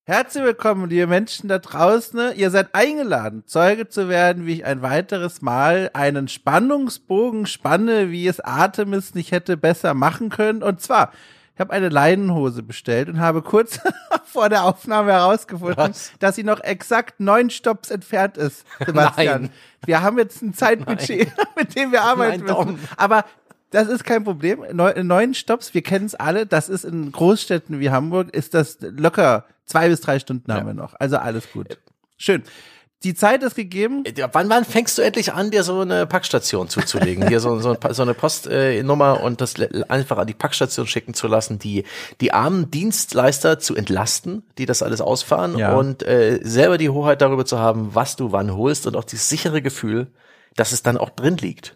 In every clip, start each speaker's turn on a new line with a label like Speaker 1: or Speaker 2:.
Speaker 1: Herzlich willkommen, liebe Menschen da draußen. Ihr seid eingeladen, Zeuge zu werden, wie ich ein weiteres Mal einen Spannungsbogen spanne, wie es Artemis nicht hätte besser machen können. Und zwar, ich habe eine Leinenhose bestellt und habe kurz vor der Aufnahme herausgefunden, dass sie noch exakt 9 Stopps entfernt ist, Sebastian.
Speaker 2: Nein.
Speaker 1: Wir haben jetzt ein Zeitbudget, mit dem wir arbeiten müssen. Aber das ist kein Problem. 9 Stopps, wir kennen es alle. Das ist in Großstädten wie Hamburg, ist das locker 2 bis 3 Stunden haben wir noch. Also alles gut. Schön. Die Zeit ist gegeben.
Speaker 2: Wann fängst du endlich an, dir so eine Packstation zuzulegen? Dir so eine Postnummer und das einfach an die Packstation schicken zu lassen, die armen Dienstleister zu entlasten, die das alles ausfahren und selber die Hoheit darüber zu haben, was du wann holst und auch dieses sichere Gefühl, dass es dann auch drin liegt.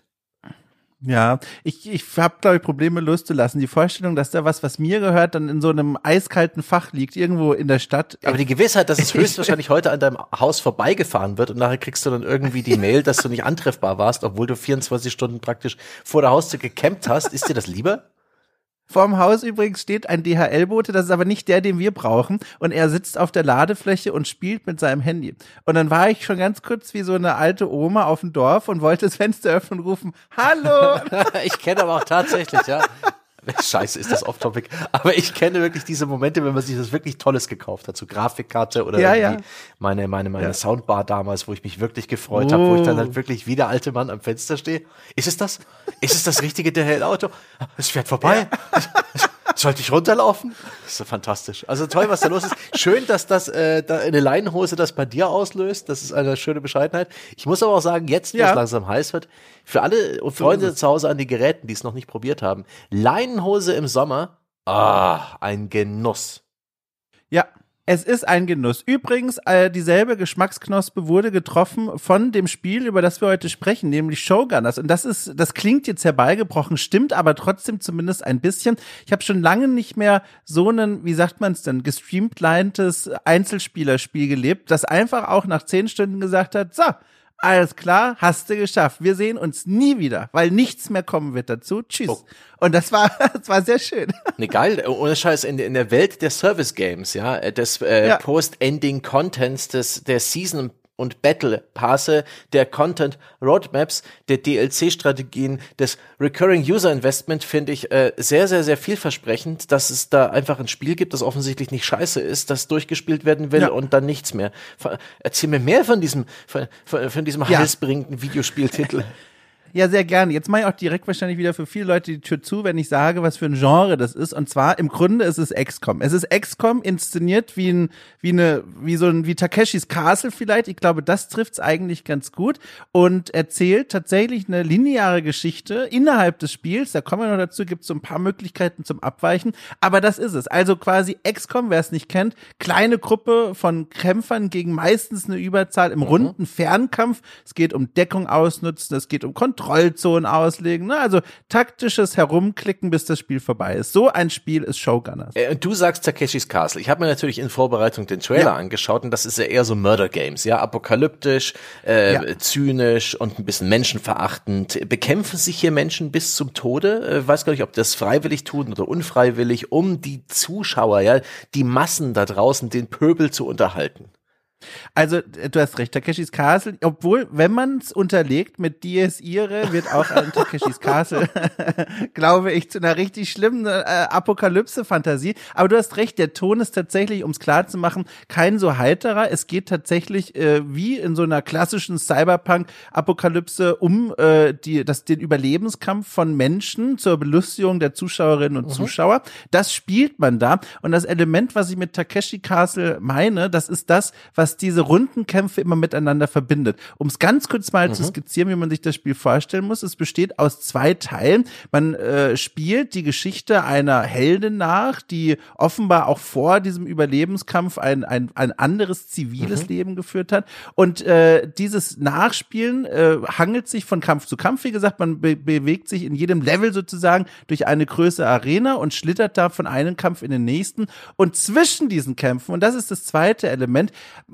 Speaker 1: Ja, ich habe, glaube ich, Probleme loszulassen. Die Vorstellung, dass da was mir gehört, dann in so einem eiskalten Fach liegt, irgendwo in der Stadt.
Speaker 2: Aber die Gewissheit, dass es höchstwahrscheinlich heute an deinem Haus vorbeigefahren wird und nachher kriegst du dann irgendwie die Mail, dass du nicht antreffbar warst, obwohl du 24 Stunden praktisch vor der Haustür gecampt hast, ist dir das lieber?
Speaker 1: Vorm Haus übrigens steht ein DHL-Bote, das ist aber nicht der, den wir brauchen. Und er sitzt auf der Ladefläche und spielt mit seinem Handy. Und dann war ich schon ganz kurz wie so eine alte Oma auf dem Dorf und wollte das Fenster öffnen und rufen, hallo!
Speaker 2: Ich kenne aber auch tatsächlich, ja. Scheiße, ist das off-topic. Aber ich kenne wirklich diese Momente, wenn man sich das wirklich Tolles gekauft hat, so Grafikkarte oder irgendwie meine Soundbar damals, wo ich mich wirklich gefreut habe, wo ich dann halt wirklich wie der alte Mann am Fenster stehe. Ist es das? Ist es das richtige DHL-Auto? Es fährt vorbei. Sollte ich runterlaufen? Das ist so fantastisch. Also toll, was da los ist. Schön, dass das da eine Leinenhose das bei dir auslöst. Das ist eine schöne Bescheidenheit. Ich muss aber auch sagen, jetzt, wo es langsam heiß wird, für alle Freunde zu Hause an den Geräten, die es noch nicht probiert haben, Leinenhose im Sommer, ein Genuss.
Speaker 1: Ja. Es ist ein Genuss. Übrigens, dieselbe Geschmacksknospe wurde getroffen von dem Spiel, über das wir heute sprechen, nämlich Showgunners. Und das klingt jetzt herbeigebrochen, stimmt aber trotzdem zumindest ein bisschen. Ich habe schon lange nicht mehr so einen, wie sagt man es denn, gestreamlinedes Einzelspielerspiel gelebt, das einfach auch nach 10 Stunden gesagt hat, so, alles klar, hast du geschafft. Wir sehen uns nie wieder, weil nichts mehr kommen wird dazu. Tschüss. Oh. Und das war sehr schön.
Speaker 2: Ne, geil. Ohne Scheiß, in der Welt der Service Games, des Post-Ending Contents, der Season und Battle Passe, der Content Roadmaps, der DLC-Strategien, des Recurring User Investment finde ich sehr, sehr, sehr vielversprechend, dass es da einfach ein Spiel gibt, das offensichtlich nicht scheiße ist, das durchgespielt werden will und dann nichts mehr. Erzähl mir mehr von diesem heilsbringenden Videospieltitel.
Speaker 1: Ja, sehr gerne. Jetzt mache ich auch direkt wahrscheinlich wieder für viele Leute die Tür zu, wenn ich sage, was für ein Genre das ist. Und zwar, im Grunde ist es XCOM. Es ist XCOM inszeniert wie Takeshis Castle vielleicht. Ich glaube, das trifft's eigentlich ganz gut und erzählt tatsächlich eine lineare Geschichte innerhalb des Spiels. Da kommen wir noch dazu, gibt es so ein paar Möglichkeiten zum Abweichen. Aber das ist es. Also quasi XCOM, wer es nicht kennt, kleine Gruppe von Kämpfern gegen meistens eine Überzahl im runden Fernkampf. Es geht um Deckung ausnutzen, es geht um Kontrollzonen auslegen, ne? Also taktisches Herumklicken, bis das Spiel vorbei ist. So ein Spiel ist Showgunners.
Speaker 2: Und du sagst Takeshis Castle. Ich habe mir natürlich in Vorbereitung den Trailer angeschaut und das ist ja eher so Murder Games, apokalyptisch, zynisch und ein bisschen menschenverachtend. Bekämpfen sich hier Menschen bis zum Tode? Weiß gar nicht, ob das freiwillig tun oder unfreiwillig, um die Zuschauer, die Massen da draußen, den Pöbel zu unterhalten.
Speaker 1: Also, du hast recht, Takeshis Castle, obwohl, wenn man es unterlegt mit Dies Irae, wird auch ein Takeshis Castle, glaube ich, zu einer richtig schlimmen Apokalypse-Fantasie. Aber du hast recht, der Ton ist tatsächlich, um es klar zu machen, kein so heiterer. Es geht tatsächlich wie in so einer klassischen Cyberpunk-Apokalypse um den Überlebenskampf von Menschen zur Belustigung der Zuschauerinnen und Zuschauer. Das spielt man da. Und das Element, was ich mit Takeshi Castle meine, das ist das, was diese Rundenkämpfe immer miteinander verbindet. Um es ganz kurz mal zu skizzieren, wie man sich das Spiel vorstellen muss. Es besteht aus 2 Teilen. Man spielt die Geschichte einer Heldin nach, die offenbar auch vor diesem Überlebenskampf ein anderes ziviles Leben geführt hat. Und dieses Nachspielen hangelt sich von Kampf zu Kampf. Wie gesagt, man bewegt sich in jedem Level sozusagen durch eine größere Arena und schlittert da von einem Kampf in den nächsten. Und zwischen diesen Kämpfen, und das ist das zweite Element,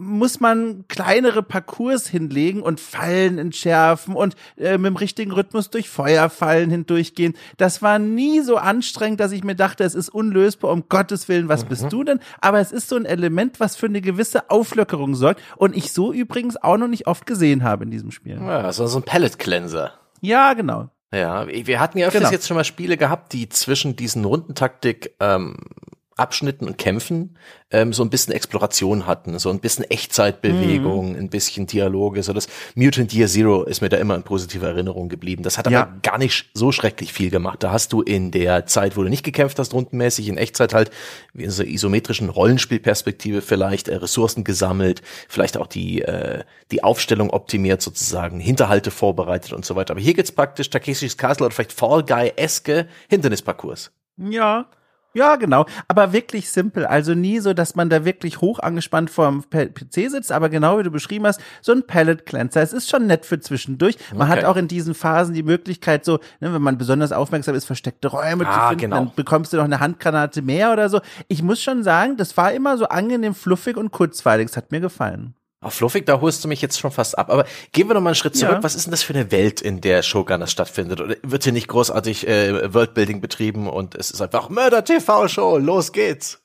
Speaker 1: muss man kleinere Parcours hinlegen und Fallen entschärfen und mit dem richtigen Rhythmus durch Feuerfallen hindurchgehen. Das war nie so anstrengend, dass ich mir dachte, es ist unlösbar, um Gottes Willen, was bist du denn? Aber es ist so ein Element, was für eine gewisse Auflockerung sorgt und ich so übrigens auch noch nicht oft gesehen habe in diesem Spiel.
Speaker 2: Ja, so ein Palette-Cleanser.
Speaker 1: Ja, genau.
Speaker 2: Ja, wir hatten ja öfters jetzt schon mal Spiele gehabt, die zwischen diesen Rundentaktik Abschnitten und Kämpfen so ein bisschen Exploration hatten, so ein bisschen Echtzeitbewegung, ein bisschen Dialoge. So das Mutant Year Zero ist mir da immer in positiver Erinnerung geblieben. Das hat aber gar nicht so schrecklich viel gemacht. Da hast du in der Zeit, wo du nicht gekämpft hast, rundenmäßig in Echtzeit halt wie in so isometrischen Rollenspielperspektive vielleicht Ressourcen gesammelt, vielleicht auch die Aufstellung optimiert sozusagen, Hinterhalte vorbereitet und so weiter. Aber hier geht's praktisch Takeshis Castle oder vielleicht Fall Guy-eske Hindernisparcours.
Speaker 1: Ja, genau. Aber wirklich simpel. Also nie so, dass man da wirklich hoch angespannt vorm PC sitzt, aber genau wie du beschrieben hast, so ein Palette Cleanser. Es ist schon nett für zwischendurch. Man hat auch in diesen Phasen die Möglichkeit so, ne, wenn man besonders aufmerksam ist, versteckte Räume zu finden, dann bekommst du noch eine Handgranate mehr oder so. Ich muss schon sagen, das war immer so angenehm fluffig und kurzweilig. Es hat mir gefallen.
Speaker 2: Auf fluffig, da holst du mich jetzt schon fast ab. Aber gehen wir noch mal einen Schritt zurück. Was ist denn das für eine Welt, in der Shogunners stattfindet? Oder wird hier nicht großartig Worldbuilding betrieben und es ist einfach Mörder-TV-Show, los geht's?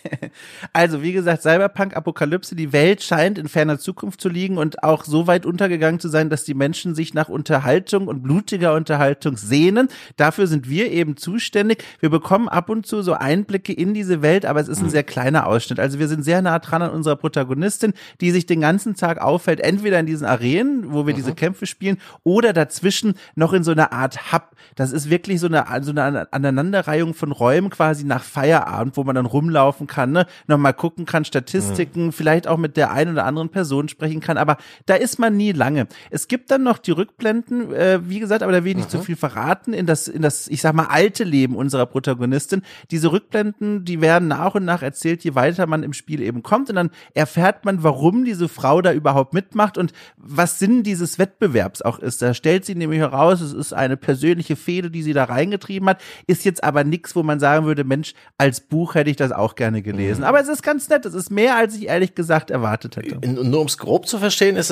Speaker 1: Also, wie gesagt, Cyberpunk-Apokalypse, die Welt scheint in ferner Zukunft zu liegen und auch so weit untergegangen zu sein, dass die Menschen sich nach Unterhaltung und blutiger Unterhaltung sehnen. Dafür sind wir eben zuständig. Wir bekommen ab und zu so Einblicke in diese Welt, aber es ist ein sehr kleiner Ausschnitt. Also wir sind sehr nah dran an unserer Protagonistin, die sich den ganzen Tag auffällt, entweder in diesen Arenen, wo wir diese Kämpfe spielen, oder dazwischen noch in so einer Art Hub. Das ist wirklich so eine Aneinanderreihung von Räumen quasi nach Feierabend, wo man dann rumlaufen kann, ne? Nochmal gucken kann, Statistiken, vielleicht auch mit der einen oder anderen Person sprechen kann, aber da ist man nie lange. Es gibt dann noch die Rückblenden, wie gesagt, aber da will ich nicht zu viel verraten, in das, ich sag mal, alte Leben unserer Protagonistin. Diese Rückblenden, die werden nach und nach erzählt, je weiter man im Spiel eben kommt und dann erfährt man, warum diese Frau da überhaupt mitmacht und was Sinn dieses Wettbewerbs auch ist. Da stellt sie nämlich heraus, es ist eine persönliche Fehde, die sie da reingetrieben hat, ist jetzt aber nichts, wo man sagen würde, Mensch, als Buch hätte ich das auch gerne gelesen. Aber es ist ganz nett, es ist mehr, als ich ehrlich gesagt erwartet hätte.
Speaker 2: Nur um es grob zu verstehen, ist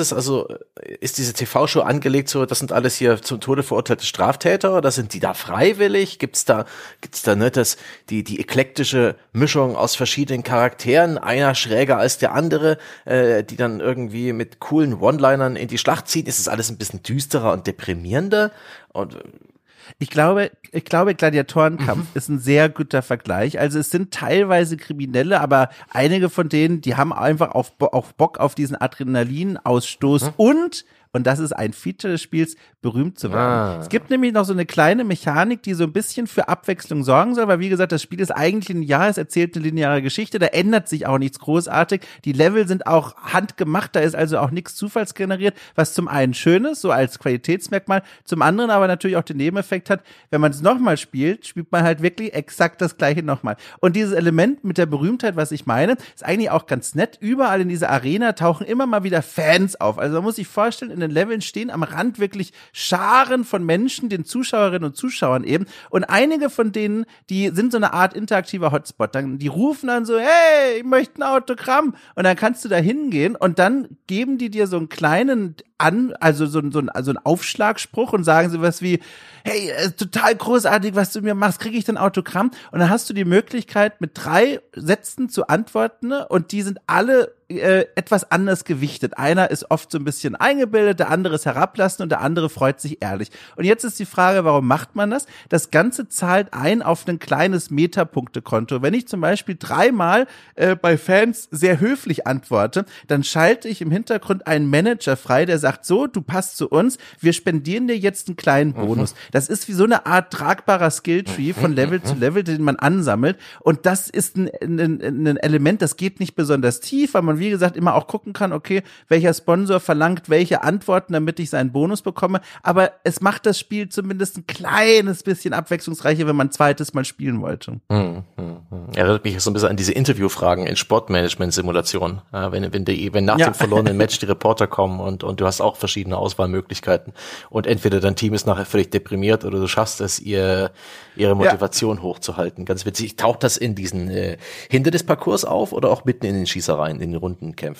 Speaker 2: diese TV-Show angelegt so, das sind alles hier zum Tode verurteilte Straftäter, oder sind die da freiwillig? Gibt's da ne, die eklektische Mischung aus verschiedenen Charakteren, einer schräger als der andere, die dann irgendwie mit coolen One-Linern in die Schlacht ziehen? Ist es alles ein bisschen düsterer und deprimierender? Und
Speaker 1: Ich glaube, Gladiatorenkampf ist ein sehr guter Vergleich. Also es sind teilweise Kriminelle, aber einige von denen, die haben einfach auch Bock auf diesen Adrenalinausstoß und das ist ein Feature des Spiels, berühmt zu werden. Es gibt nämlich noch so eine kleine Mechanik, die so ein bisschen für Abwechslung sorgen soll, weil wie gesagt, das Spiel ist eigentlich es erzählt eine lineare Geschichte, da ändert sich auch nichts großartig. Die Level sind auch handgemacht, da ist also auch nichts zufallsgeneriert, was zum einen schön ist, so als Qualitätsmerkmal, zum anderen aber natürlich auch den Nebeneffekt hat, wenn man es nochmal spielt man halt wirklich exakt das Gleiche nochmal. Und dieses Element mit der Berühmtheit, was ich meine, ist eigentlich auch ganz nett. Überall in dieser Arena tauchen immer mal wieder Fans auf. Also man muss sich vorstellen, in den Leveln stehen am Rand wirklich Scharen von Menschen, den Zuschauerinnen und Zuschauern eben. Und einige von denen, die sind so eine Art interaktiver Hotspot. Die rufen dann so, hey, ich möchte ein Autogramm. Und dann kannst du da hingehen und dann geben die dir so einen kleinen also so einen Aufschlagspruch und sagen so was wie, hey, total großartig, was du mir machst, kriege ich denn Autogramm? Und dann hast du die Möglichkeit, mit 3 Sätzen zu antworten, ne? Und die sind alle etwas anders gewichtet. Einer ist oft so ein bisschen eingebildet, der andere ist herablassend und der andere freut sich ehrlich. Und jetzt ist die Frage, warum macht man das? Das Ganze zahlt ein auf ein kleines Metapunktekonto. Wenn ich zum Beispiel 3-mal bei Fans sehr höflich antworte, dann schalte ich im Hintergrund einen Manager frei, der sagt so, du passt zu uns, wir spendieren dir jetzt einen kleinen Bonus. Das ist wie so eine Art tragbarer Skilltree von Level zu Level, den man ansammelt. Und das ist ein Element, das geht nicht besonders tief, weil man, wie gesagt, immer auch gucken kann, okay, welcher Sponsor verlangt welche Antworten, damit ich seinen Bonus bekomme. Aber es macht das Spiel zumindest ein kleines bisschen abwechslungsreicher, wenn man ein zweites Mal spielen wollte.
Speaker 2: Erinnert mich so ein bisschen an diese Interviewfragen in Sportmanagement-Simulationen. Wenn nach dem verlorenen Match die Reporter kommen und du hast auch verschiedene Auswahlmöglichkeiten und entweder dein Team ist nachher völlig deprimiert oder du schaffst es, ihre Motivation hochzuhalten. Ganz witzig. Taucht das in diesen Hindernisparcours auf oder auch mitten in den Schießereien, in den Rundenkämpfen?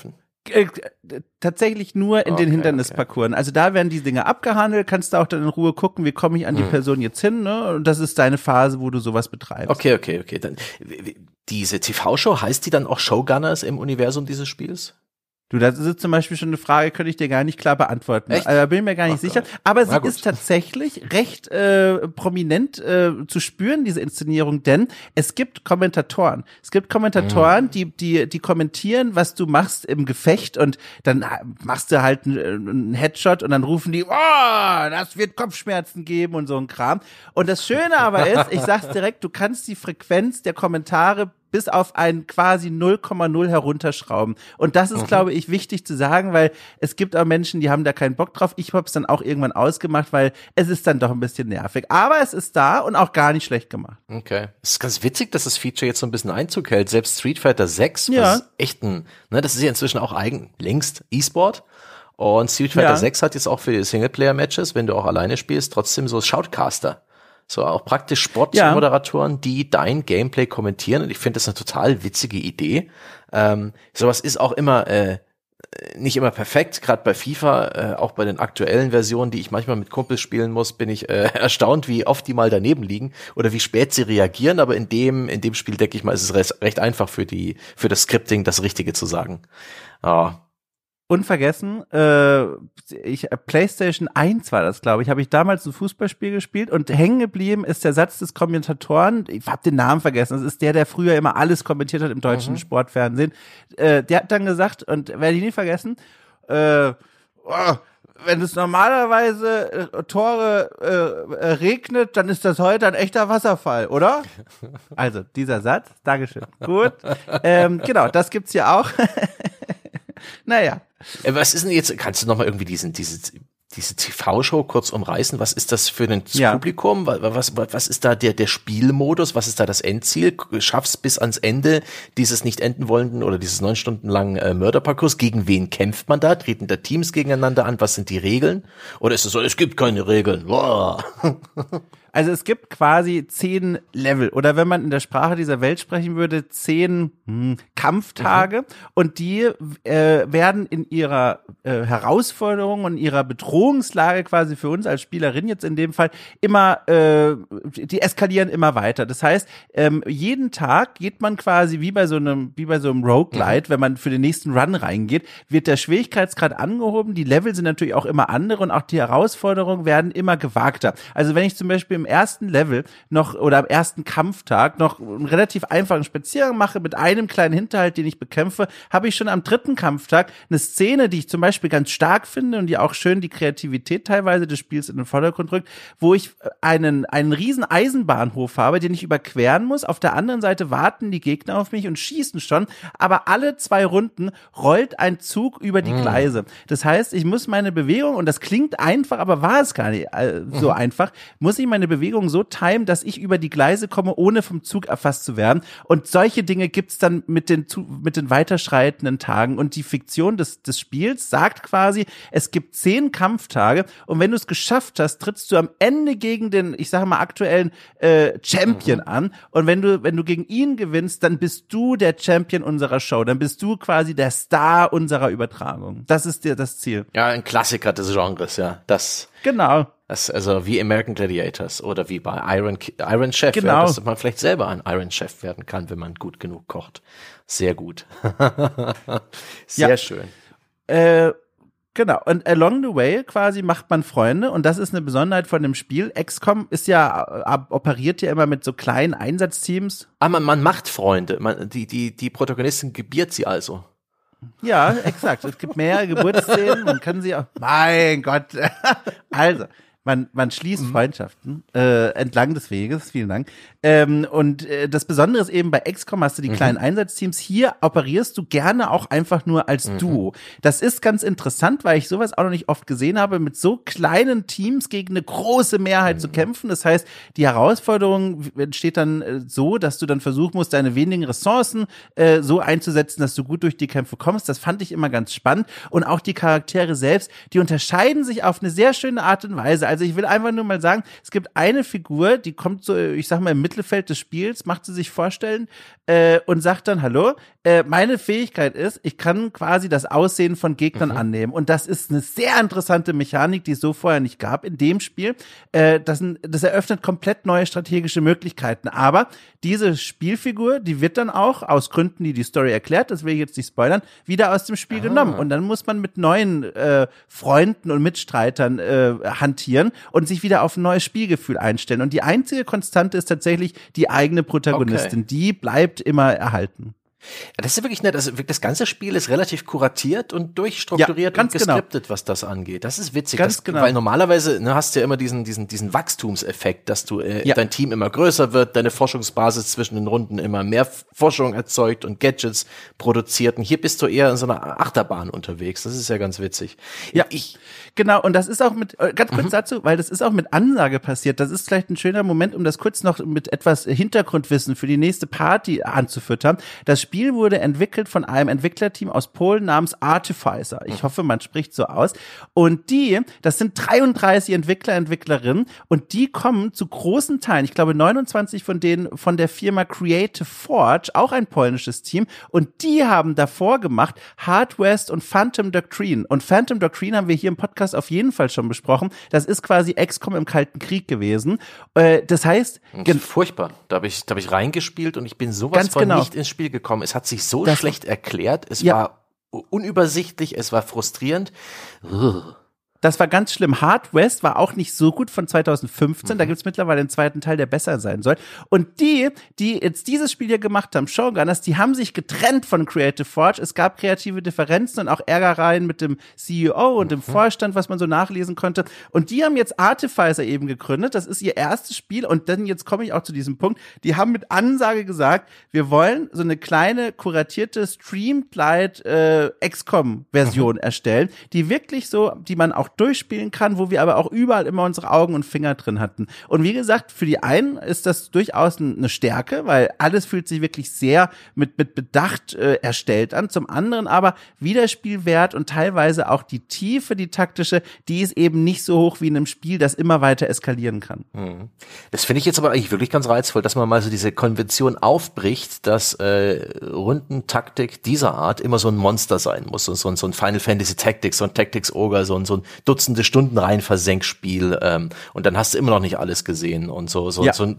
Speaker 1: Tatsächlich nur in den Hindernisparcours. Also da werden die Dinge abgehandelt, kannst du auch dann in Ruhe gucken, wie komme ich an die Person jetzt hin, ne? Und das ist deine Phase, wo du sowas betreibst.
Speaker 2: Okay. Dann diese TV-Show, heißt die dann auch Showgunners im Universum dieses Spiels?
Speaker 1: Du, das ist zum Beispiel schon eine Frage, könnte ich dir gar nicht klar beantworten. Also, bin mir gar nicht sicher. Aber sie ist tatsächlich recht prominent zu spüren, diese Inszenierung, denn es gibt Kommentatoren. Es gibt Kommentatoren, die kommentieren, was du machst im Gefecht, und dann machst du halt einen Headshot und dann rufen die, oh, das wird Kopfschmerzen geben und so ein Kram. Und das Schöne aber ist, ich sag's direkt, du kannst die Frequenz der Kommentare bis auf ein quasi 0,0 herunterschrauben. Und das ist, glaube ich, wichtig zu sagen, weil es gibt auch Menschen, die haben da keinen Bock drauf. Ich habe es dann auch irgendwann ausgemacht, weil es ist dann doch ein bisschen nervig. Aber es ist da und auch gar nicht schlecht gemacht.
Speaker 2: Okay. Es ist ganz witzig, dass das Feature jetzt so ein bisschen Einzug hält. Selbst Street Fighter 6, was echt das ist ja inzwischen auch längst E-Sport. Und Street Fighter 6 hat jetzt auch für die Singleplayer-Matches, wenn du auch alleine spielst, trotzdem so Shoutcaster. So auch praktisch Sportmoderatoren, die dein Gameplay kommentieren. Und ich finde das eine total witzige Idee. Sowas ist auch immer nicht immer perfekt. Gerade bei FIFA, auch bei den aktuellen Versionen, die ich manchmal mit Kumpels spielen muss, bin ich erstaunt, wie oft die mal daneben liegen oder wie spät sie reagieren. Aber in dem Spiel, denke ich mal, ist es recht einfach für das Scripting das Richtige zu sagen.
Speaker 1: Unvergessen, PlayStation 1 war das, glaube ich, habe ich damals ein Fußballspiel gespielt, und hängen geblieben ist der Satz des Kommentatoren, ich habe den Namen vergessen, das ist der früher immer alles kommentiert hat im deutschen Sportfernsehen, der hat dann gesagt, und werde ich nie vergessen, wenn es normalerweise Tore regnet, dann ist das heute ein echter Wasserfall, oder? Also, dieser Satz, Dankeschön. Gut, genau, das gibt's ja auch. Naja.
Speaker 2: Was ist denn jetzt, kannst du noch mal irgendwie diese TV-Show kurz umreißen? Was ist das für ein Publikum? Was ist da der Spielmodus? Was ist da das Endziel? Schaffst bis ans Ende dieses nicht enden wollenden oder dieses 9 Stunden langen Mörderparcours? Gegen wen kämpft man da? Treten da Teams gegeneinander an? Was sind die Regeln? Oder ist es so, es gibt keine Regeln? Boah.
Speaker 1: Also es gibt quasi 10 Level, oder wenn man in der Sprache dieser Welt sprechen würde, 10 Kampftage, und die werden in ihrer Herausforderung und ihrer Bedrohungslage quasi für uns als Spielerin jetzt in dem Fall immer, die eskalieren immer weiter. Das heißt, jeden Tag geht man quasi wie bei so einem Roguelite, wenn man für den nächsten Run reingeht, wird der Schwierigkeitsgrad angehoben, die Level sind natürlich auch immer andere und auch die Herausforderungen werden immer gewagter. Also wenn ich zum Beispiel im ersten Level noch oder am ersten Kampftag noch einen relativ einfachen Spaziergang mache mit einem kleinen Hinterhalt, den ich bekämpfe, habe ich schon am dritten Kampftag eine Szene, die ich zum Beispiel ganz stark finde und die auch schön die Kreativität teilweise des Spiels in den Vordergrund rückt, wo ich einen riesen Eisenbahnhof habe, den ich überqueren muss. Auf der anderen Seite warten die Gegner auf mich und schießen schon, aber alle 2 Runden rollt ein Zug über die Gleise. Das heißt, ich muss meine Bewegung, und das klingt einfach, aber war es gar nicht so einfach, muss ich meine Bewegung so timen, dass ich über die Gleise komme, ohne vom Zug erfasst zu werden. Und solche Dinge gibt's dann mit den weiterschreitenden Tagen. Und die Fiktion des Spiels sagt quasi, es gibt 10 Kampftage, und wenn du es geschafft hast, trittst du am Ende gegen den, ich sage mal, aktuellen Champion an. Und wenn du gegen ihn gewinnst, dann bist du der Champion unserer Show. Dann bist du quasi der Star unserer Übertragung. Das ist das Ziel.
Speaker 2: Ja, ein Klassiker des Genres, ja.
Speaker 1: Genau.
Speaker 2: Das, also wie American Gladiators oder wie bei Iron Chef,
Speaker 1: genau.
Speaker 2: Dass man vielleicht selber ein Iron Chef werden kann, wenn man gut genug kocht. Sehr gut. Sehr schön.
Speaker 1: Genau, und along the way quasi macht man Freunde, und das ist eine Besonderheit von dem Spiel. XCOM operiert ja immer mit so kleinen Einsatzteams.
Speaker 2: Man macht Freunde, die Protagonistin gebiert sie also.
Speaker 1: Ja, exakt. Es gibt mehrere Geburtsszenen, man kann sie auch, mein Gott. Also, man schließt Freundschaften entlang des Weges, vielen Dank. Und das Besondere ist eben, bei XCOM hast du die kleinen Einsatzteams. Hier operierst du gerne auch einfach nur als Duo. Das ist ganz interessant, weil ich sowas auch noch nicht oft gesehen habe, mit so kleinen Teams gegen eine große Mehrheit zu kämpfen. Das heißt, die Herausforderung entsteht dann so, dass du dann versuchen musst, deine wenigen Ressourcen so einzusetzen, dass du gut durch die Kämpfe kommst. Das fand ich immer ganz spannend. Und auch die Charaktere selbst, die unterscheiden sich auf eine sehr schöne Art und Weise. Also ich will einfach nur mal sagen, es gibt eine Figur, die kommt so, ich sag mal, im Mittelfeld des Spiels, macht sie sich vorstellen, und sagt dann, hallo, meine Fähigkeit ist, ich kann quasi das Aussehen von Gegnern annehmen. Und das ist eine sehr interessante Mechanik, die es so vorher nicht gab in dem Spiel. Das eröffnet komplett neue strategische Möglichkeiten. Aber diese Spielfigur, die wird dann auch, aus Gründen, die Story erklärt, das will ich jetzt nicht spoilern, wieder aus dem Spiel genommen. Und dann muss man mit neuen Freunden und Mitstreitern hantieren und sich wieder auf ein neues Spielgefühl einstellen. Und die einzige Konstante ist tatsächlich die eigene Protagonistin. Die bleibt immer erhalten.
Speaker 2: Ja, das ist wirklich nett. Also das ganze Spiel ist relativ kuratiert und durchstrukturiert und geskriptet, was das angeht. Das ist witzig. Weil normalerweise hast du ja immer diesen Wachstumseffekt, dass du dein Team immer größer wird, deine Forschungsbasis zwischen den Runden immer mehr Forschung erzeugt und Gadgets produziert. Und hier bist du eher in so einer Achterbahn unterwegs. Das ist ja ganz witzig.
Speaker 1: Ja, genau. Und das ist auch mit, ganz kurz dazu, weil das ist auch mit Ansage passiert. Das ist vielleicht ein schöner Moment, um das kurz noch mit etwas Hintergrundwissen für die nächste Party anzufüttern. Das Spiel wurde entwickelt von einem Entwicklerteam aus Polen namens Artificer. Ich hoffe, man spricht so aus. Und das sind 33 Entwicklerinnen und die kommen zu großen Teilen, ich glaube 29 von denen von der Firma Creative Forge, auch ein polnisches Team. Und die haben davor gemacht Hard West und Phantom Doctrine. Und Phantom Doctrine haben wir hier im Podcast auf jeden Fall schon besprochen. Das ist quasi XCOM im Kalten Krieg gewesen. Das heißt,
Speaker 2: das ist furchtbar. Da hab ich reingespielt und ich bin sowas von nicht ins Spiel gekommen. Es hat sich so schlecht erklärt. Es war unübersichtlich, es war frustrierend.
Speaker 1: Das war ganz schlimm. Hard West war auch nicht so gut von 2015. Da gibt's mittlerweile einen zweiten Teil, der besser sein soll. Und die jetzt dieses Spiel hier gemacht haben, Showgunners, die haben sich getrennt von Creative Forge. Es gab kreative Differenzen und auch Ärgereien mit dem CEO und dem Vorstand, was man so nachlesen konnte. Und die haben jetzt Artificer eben gegründet. Das ist ihr erstes Spiel. Und dann jetzt komme ich auch zu diesem Punkt. Die haben mit Ansage gesagt, wir wollen so eine kleine, kuratierte, streamed-light XCOM-Version erstellen, die wirklich so, die man auch durchspielen kann, wo wir aber auch überall immer unsere Augen und Finger drin hatten. Und wie gesagt, für die einen ist das durchaus eine Stärke, weil alles fühlt sich wirklich sehr mit Bedacht erstellt an. Zum anderen aber Wiederspielwert und teilweise auch die Tiefe, die taktische, die ist eben nicht so hoch wie in einem Spiel, das immer weiter eskalieren kann.
Speaker 2: Das finde ich jetzt aber eigentlich wirklich ganz reizvoll, dass man mal so diese Konvention aufbricht, dass Rundentaktik dieser Art immer so ein Monster sein muss. So ein Final Fantasy Tactics, so ein Tactics Ogre, so ein Dutzende Stunden rein Versenkspiel und dann hast du immer noch nicht alles gesehen und so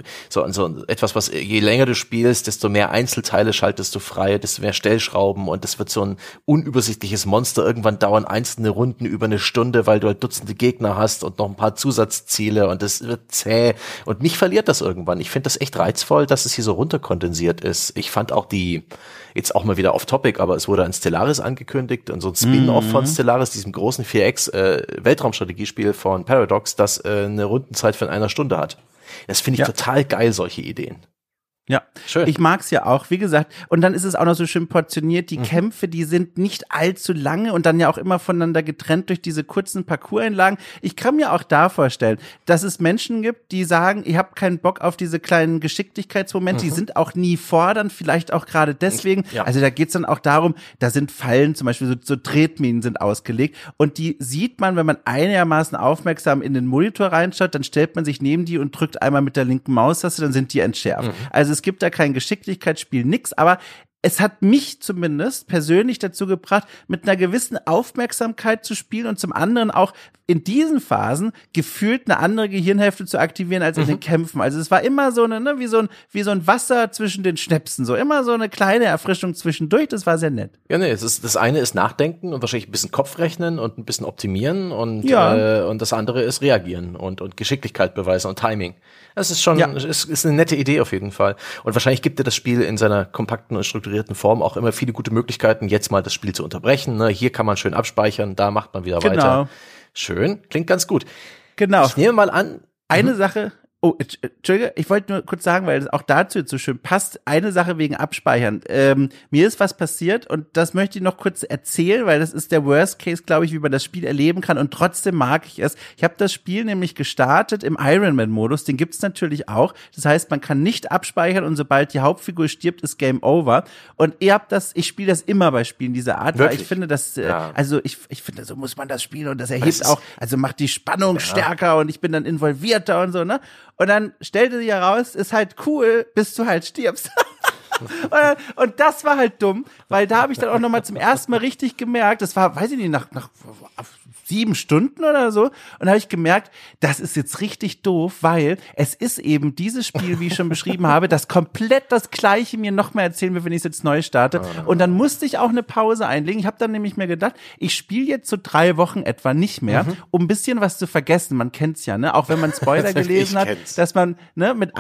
Speaker 2: etwas, was je länger du spielst, desto mehr Einzelteile schaltest du frei, desto mehr Stellschrauben und das wird so ein unübersichtliches Monster. Irgendwann dauern einzelne Runden über eine Stunde, weil du halt Dutzende Gegner hast und noch ein paar Zusatzziele und das wird zäh und mich verliert das irgendwann. Ich finde das echt reizvoll, dass es hier so runterkondensiert ist. Ich fand auch jetzt auch mal wieder off topic, aber es wurde ein Stellaris angekündigt und so ein Spin-off von Stellaris, diesem großen 4X Weltraumstrategiespiel von Paradox, das eine Rundenzeit von 1 Stunde hat. Das finde ich total geil, solche Ideen.
Speaker 1: Ja, schön. Ich mag's ja auch, wie gesagt. Und dann ist es auch noch so schön portioniert. Die Kämpfe, die sind nicht allzu lange und dann ja auch immer voneinander getrennt durch diese kurzen Parcours-Einlagen. Ich kann mir auch da vorstellen, dass es Menschen gibt, die sagen, ich habe keinen Bock auf diese kleinen Geschicklichkeitsmomente. Die sind auch nie fordernd, vielleicht auch gerade deswegen. Ja. Also da geht's dann auch darum, da sind Fallen, zum Beispiel so Tretminen sind ausgelegt und die sieht man, wenn man einigermaßen aufmerksam in den Monitor reinschaut, dann stellt man sich neben die und drückt einmal mit der linken Maustaste, dann sind die entschärft. Also es gibt da kein Geschicklichkeitsspiel, nix, aber es hat mich zumindest persönlich dazu gebracht, mit einer gewissen Aufmerksamkeit zu spielen und zum anderen auch in diesen Phasen gefühlt eine andere Gehirnhälfte zu aktivieren als in den Kämpfen. Also es war immer so eine, wie so ein Wasser zwischen den Schnäpsen, so immer so eine kleine Erfrischung zwischendurch, das war sehr nett.
Speaker 2: Ja, nee, das eine ist Nachdenken und wahrscheinlich ein bisschen Kopfrechnen und ein bisschen optimieren und das andere ist reagieren und Geschicklichkeit beweisen und Timing. Das ist schon, ist eine nette Idee auf jeden Fall. Und wahrscheinlich gibt dir das Spiel in seiner kompakten und strukturierten Form auch immer viele gute Möglichkeiten, jetzt mal das Spiel zu unterbrechen. Ne? Hier kann man schön abspeichern, da macht man wieder weiter. Schön, klingt ganz gut.
Speaker 1: Genau.
Speaker 2: Ich nehme mal an.
Speaker 1: Eine Sache. Oh, Entschuldige, ich wollte nur kurz sagen, weil es auch dazu jetzt so schön passt, eine Sache wegen Abspeichern. Mir ist was passiert und das möchte ich noch kurz erzählen, weil das ist der Worst Case, glaube ich, wie man das Spiel erleben kann und trotzdem mag ich es. Ich habe das Spiel nämlich gestartet im Ironman-Modus, den gibt's natürlich auch. Das heißt, man kann nicht abspeichern und sobald die Hauptfigur stirbt, ist Game Over. Und ich spiele das immer bei Spielen dieser Art, weil ich finde, dass, also ich finde, so muss man das spielen und das erhebt auch, also macht die Spannung stärker und ich bin dann involvierter und so, ne? Und dann stellte sich heraus, ist halt cool, bis du halt stirbst. Und das war halt dumm, weil da habe ich dann auch nochmal zum ersten Mal richtig gemerkt, das war, weiß ich nicht, nach 7 Stunden oder so. Und da habe ich gemerkt, das ist jetzt richtig doof, weil es ist eben dieses Spiel, wie ich schon beschrieben habe, das komplett das Gleiche mir nochmal erzählen will, wenn ich es jetzt neu starte. Und dann musste ich auch eine Pause einlegen. Ich habe dann nämlich mir gedacht, ich spiele jetzt so 3 Wochen etwa nicht mehr, um ein bisschen was zu vergessen. Man kennt's ja, ne? Auch wenn man Spoiler gelesen hat, dass man ne mit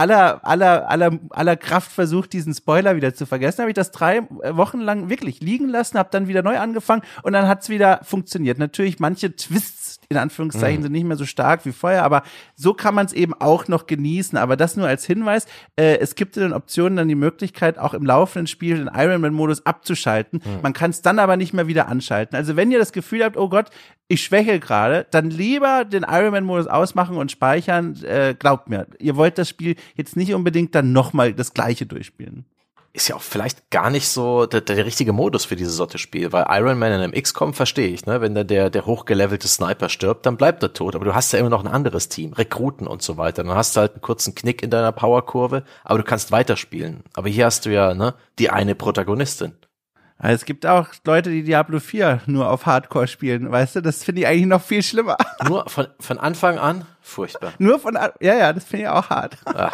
Speaker 1: aller Kraft versucht, diesen Spoiler wieder zu vergessen. Habe ich das 3 Wochen lang wirklich liegen lassen, habe dann wieder neu angefangen und dann hat's wieder funktioniert. Natürlich manche Twists in Anführungszeichen sind nicht mehr so stark wie vorher, aber so kann man es eben auch noch genießen. Aber das nur als Hinweis, es gibt in den Optionen dann die Möglichkeit, auch im laufenden Spiel den Ironman-Modus abzuschalten. Man kann es dann aber nicht mehr wieder anschalten. Also wenn ihr das Gefühl habt, oh Gott, ich schwäche gerade, dann lieber den Ironman-Modus ausmachen und speichern. Glaubt mir, ihr wollt das Spiel jetzt nicht unbedingt dann nochmal das Gleiche durchspielen.
Speaker 2: Ist ja auch vielleicht gar nicht so der richtige Modus für dieses Sorte Spiel, weil Iron Man in einem XCOM verstehe ich, ne? Wenn der hochgelevelte Sniper stirbt, dann bleibt er tot. Aber du hast ja immer noch ein anderes Team, Rekruten und so weiter. Dann hast du halt einen kurzen Knick in deiner Powerkurve, aber du kannst weiterspielen. Aber hier hast du ja, ne, die eine Protagonistin.
Speaker 1: Also es gibt auch Leute, die Diablo 4 nur auf Hardcore spielen, weißt du? Das finde ich eigentlich noch viel schlimmer.
Speaker 2: Nur von Anfang an? Furchtbar.
Speaker 1: Ja, das finde ich auch hart.
Speaker 2: Ach,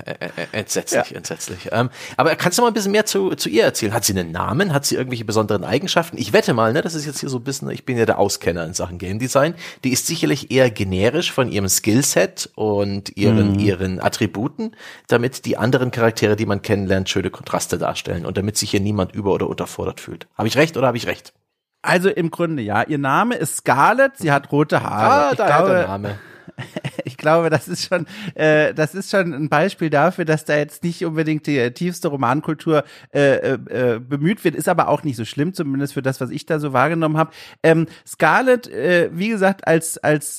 Speaker 2: entsetzlich. Aber kannst du mal ein bisschen mehr zu ihr erzählen? Hat sie einen Namen? Hat sie irgendwelche besonderen Eigenschaften? Ich wette mal, ne, das ist jetzt hier so ein bisschen, ich bin ja der Auskenner in Sachen Game Design. Die ist sicherlich eher generisch von ihrem Skillset und ihren Attributen, damit die anderen Charaktere, die man kennenlernt, schöne Kontraste darstellen und damit sich hier niemand über- oder unterfordert fühlt. Habe ich recht oder habe ich recht?
Speaker 1: Also im Grunde ja. Ihr Name ist Scarlett, sie hat rote Haare.
Speaker 2: Der Name.
Speaker 1: Ich glaube, das ist schon ein Beispiel dafür, dass da jetzt nicht unbedingt die tiefste Romankultur bemüht wird, ist aber auch nicht so schlimm, zumindest für das, was ich da so wahrgenommen habe. Scarlett, wie gesagt, als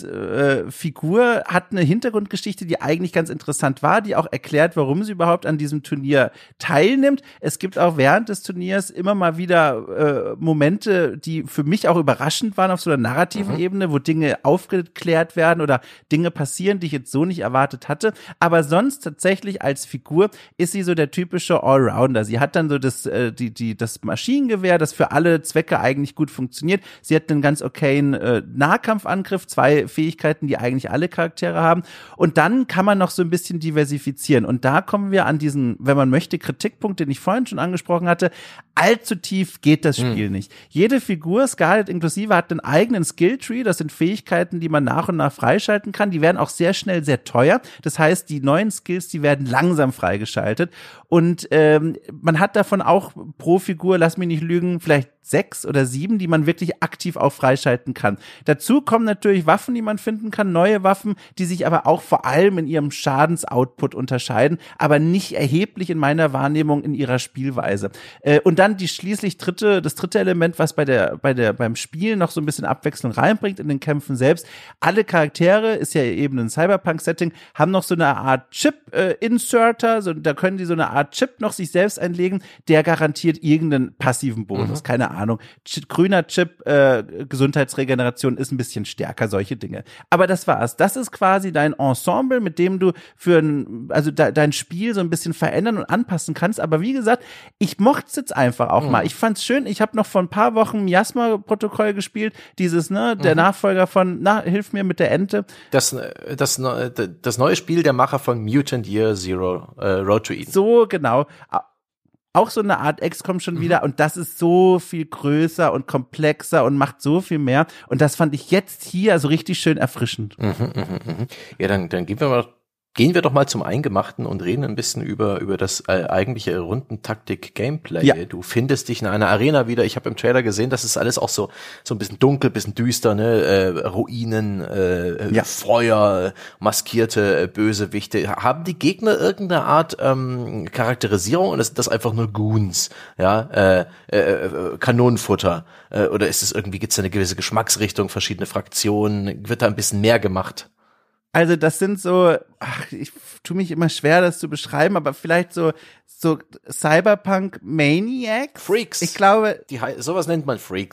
Speaker 1: Figur hat eine Hintergrundgeschichte, die eigentlich ganz interessant war, die auch erklärt, warum sie überhaupt an diesem Turnier teilnimmt. Es gibt auch während des Turniers immer mal wieder Momente, die für mich auch überraschend waren auf so einer narrativen Ebene, wo Dinge aufgeklärt werden oder Dinge passieren, die ich jetzt so nicht erwartet hatte. Aber sonst tatsächlich als Figur ist sie so der typische Allrounder. Sie hat dann so das Maschinengewehr, das für alle Zwecke eigentlich gut funktioniert. Sie hat einen ganz okayen Nahkampfangriff, 2 Fähigkeiten, die eigentlich alle Charaktere haben. Und dann kann man noch so ein bisschen diversifizieren. Und da kommen wir an diesen, wenn man möchte, Kritikpunkt, den ich vorhin schon angesprochen hatte. Allzu tief geht das Spiel nicht. Jede Figur, Scarlett inklusive, hat einen eigenen Skilltree. Das sind Fähigkeiten, die man nach und nach freischalten kann. Die werden auch sehr schnell sehr teuer. Das heißt, die neuen Skills, die werden langsam freigeschaltet. Und man hat davon auch pro Figur, lass mich nicht lügen, vielleicht 6 oder 7, die man wirklich aktiv auch freischalten kann. Dazu kommen natürlich Waffen, die man finden kann, neue Waffen, die sich aber auch vor allem in ihrem Schadensoutput unterscheiden, aber nicht erheblich in meiner Wahrnehmung in ihrer Spielweise. Und dann das dritte Element, was beim Spielen noch so ein bisschen Abwechslung reinbringt in den Kämpfen selbst. Alle Charaktere, ist ja eben ein Cyberpunk-Setting, haben noch so eine Art Chip-Inserter, da können die so eine Art Chip noch sich selbst einlegen, der garantiert irgendeinen passiven Bonus, keine Ahnung. Grüner Chip, Gesundheitsregeneration ist ein bisschen stärker, solche Dinge. Aber das war's. Das ist quasi dein Ensemble, mit dem du dein Spiel so ein bisschen verändern und anpassen kannst. Aber wie gesagt, ich mochte es jetzt einfach auch mal. Ich fand's schön. Ich habe noch vor ein paar Wochen Miasma-Protokoll gespielt. Dieses, der Nachfolger von, hilf mir mit der Ente.
Speaker 2: Das neue Spiel der Macher von Mutant Year Zero, Road to Eden.
Speaker 1: So, genau. Auch so eine Art XCOM schon wieder und das ist so viel größer und komplexer und macht so viel mehr und das fand ich jetzt hier so richtig schön erfrischend.
Speaker 2: Ja, dann gehen wir doch mal zum Eingemachten und reden ein bisschen über das eigentliche Rundentaktik-Gameplay. Ja. Du findest dich in einer Arena wieder. Ich habe im Trailer gesehen, das ist alles auch so ein bisschen dunkel, bisschen düster, ne? Ruinen, Feuer, maskierte Bösewichte. Haben die Gegner irgendeine Art Charakterisierung oder ist das einfach nur Goons? Ja, Kanonenfutter? Oder ist es irgendwie, gibt's da eine gewisse Geschmacksrichtung, verschiedene Fraktionen? Wird da ein bisschen mehr gemacht?
Speaker 1: Also das sind so, ich tue mich immer schwer, das zu beschreiben, aber vielleicht so Cyberpunk-Maniacs?
Speaker 2: Freaks.
Speaker 1: Ich glaube,
Speaker 2: sowas nennt man Freaks.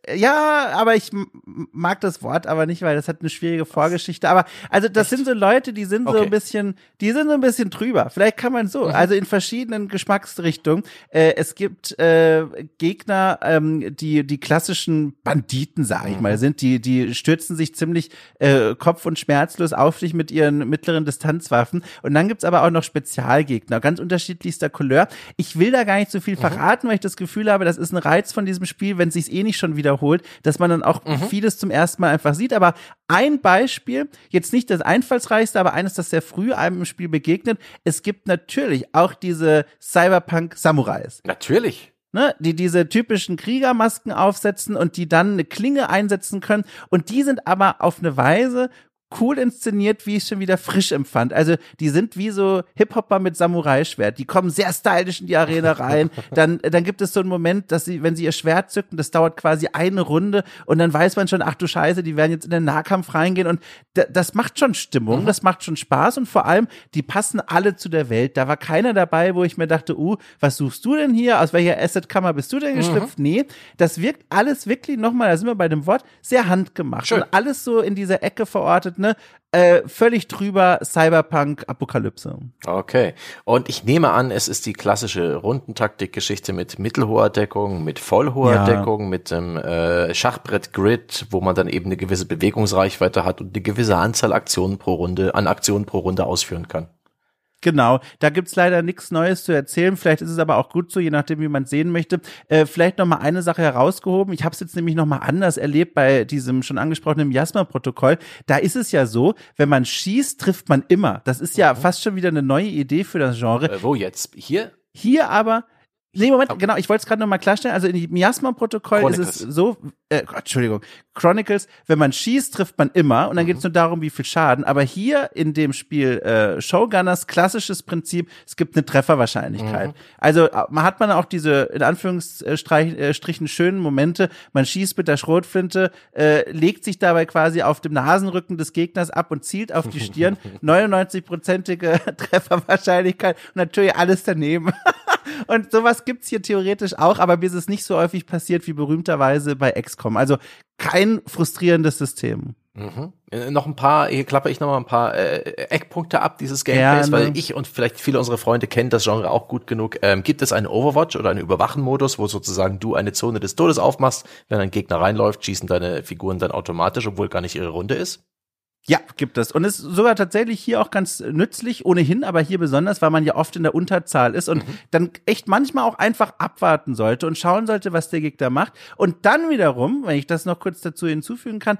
Speaker 1: Ja, aber ich mag das Wort aber nicht, weil das hat eine schwierige Vorgeschichte. Aber also das sind so Leute, die sind so ein bisschen drüber. Vielleicht kann man so, also in verschiedenen Geschmacksrichtungen. Es gibt Gegner, die klassischen Banditen, sag ich mal, sind, die stürzen sich ziemlich kopf- und schmerzlos auf dich mit ihren mittleren Distanzwaffen. Und dann gibt's aber auch noch Spezialgegner, ganz unterschiedlichster Couleur. Ich will da gar nicht so viel verraten, weil ich das Gefühl habe, das ist ein Reiz von diesem Spiel, wenn es sich nicht schon wiederholt, dass man dann auch vieles zum ersten Mal einfach sieht. Aber ein Beispiel, jetzt nicht das einfallsreichste, aber eines, das sehr früh einem im Spiel begegnet, es gibt natürlich auch diese Cyberpunk-Samurais.
Speaker 2: Natürlich.
Speaker 1: Ne, die diese typischen Kriegermasken aufsetzen und die dann eine Klinge einsetzen können. Und die sind aber auf eine Weise cool inszeniert, wie ich es schon wieder frisch empfand. Also die sind wie so Hip-Hopper mit Samurai-Schwert. Die kommen sehr stylisch in die Arena rein. Dann gibt es so einen Moment, dass sie, wenn sie ihr Schwert zücken, das dauert quasi eine Runde und dann weiß man schon, ach du Scheiße, die werden jetzt in den Nahkampf reingehen und das macht schon Stimmung, das macht schon Spaß und vor allem, die passen alle zu der Welt. Da war keiner dabei, wo ich mir dachte, was suchst du denn hier? Aus welcher Asset-Kammer bist du denn geschlüpft? Nee, das wirkt alles wirklich nochmal, da sind wir bei dem Wort, sehr handgemacht.
Speaker 2: Schön.
Speaker 1: Und alles so in dieser Ecke verortet, ne? Völlig drüber Cyberpunk-Apokalypse.
Speaker 2: Okay. Und ich nehme an, es ist die klassische Rundentaktik-Geschichte mit mittelhoher Deckung, mit vollhoher Deckung, mit dem Schachbrett-Grid, wo man dann eben eine gewisse Bewegungsreichweite hat und eine gewisse Anzahl Aktionen pro Runde ausführen kann.
Speaker 1: Genau, da gibt's leider nichts Neues zu erzählen. Vielleicht ist es aber auch gut so, je nachdem, wie man sehen möchte. Vielleicht noch mal eine Sache herausgehoben. Ich habe es jetzt nämlich noch mal anders erlebt bei diesem schon angesprochenen Miasma-Protokoll. Da ist es ja so, wenn man schießt, trifft man immer. Das ist ja fast schon wieder eine neue Idee für das Genre.
Speaker 2: Wo jetzt? Hier?
Speaker 1: Hier aber... Nee, Moment, genau, ich wollte es gerade nochmal klarstellen. Also in dem Miasma-Protokoll ist es so, Chronicles, wenn man schießt, trifft man immer und dann geht es nur darum, wie viel Schaden. Aber hier in dem Spiel Showgunners, klassisches Prinzip, es gibt eine Trefferwahrscheinlichkeit. Also hat man auch diese, in Anführungsstrichen, schönen Momente, man schießt mit der Schrotflinte, legt sich dabei quasi auf dem Nasenrücken des Gegners ab und zielt auf die Stirn, 99%ige Trefferwahrscheinlichkeit und natürlich alles daneben. Und sowas gibt's hier theoretisch auch, aber mir ist es nicht so häufig passiert wie berühmterweise bei XCOM. Also kein frustrierendes System.
Speaker 2: Hier klappe ich noch mal ein paar Eckpunkte ab dieses Gameplays, weil ich und vielleicht viele unserer Freunde kennen das Genre auch gut genug. Gibt es einen Overwatch oder einen Überwachen-Modus, wo sozusagen du eine Zone des Todes aufmachst, wenn ein Gegner reinläuft, schießen deine Figuren dann automatisch, obwohl gar nicht ihre Runde ist?
Speaker 1: Ja, gibt es. Und ist sogar tatsächlich hier auch ganz nützlich, ohnehin, aber hier besonders, weil man ja oft in der Unterzahl ist und dann echt manchmal auch einfach abwarten sollte und schauen sollte, was der Gegner macht. Und dann wiederum, wenn ich das noch kurz dazu hinzufügen kann,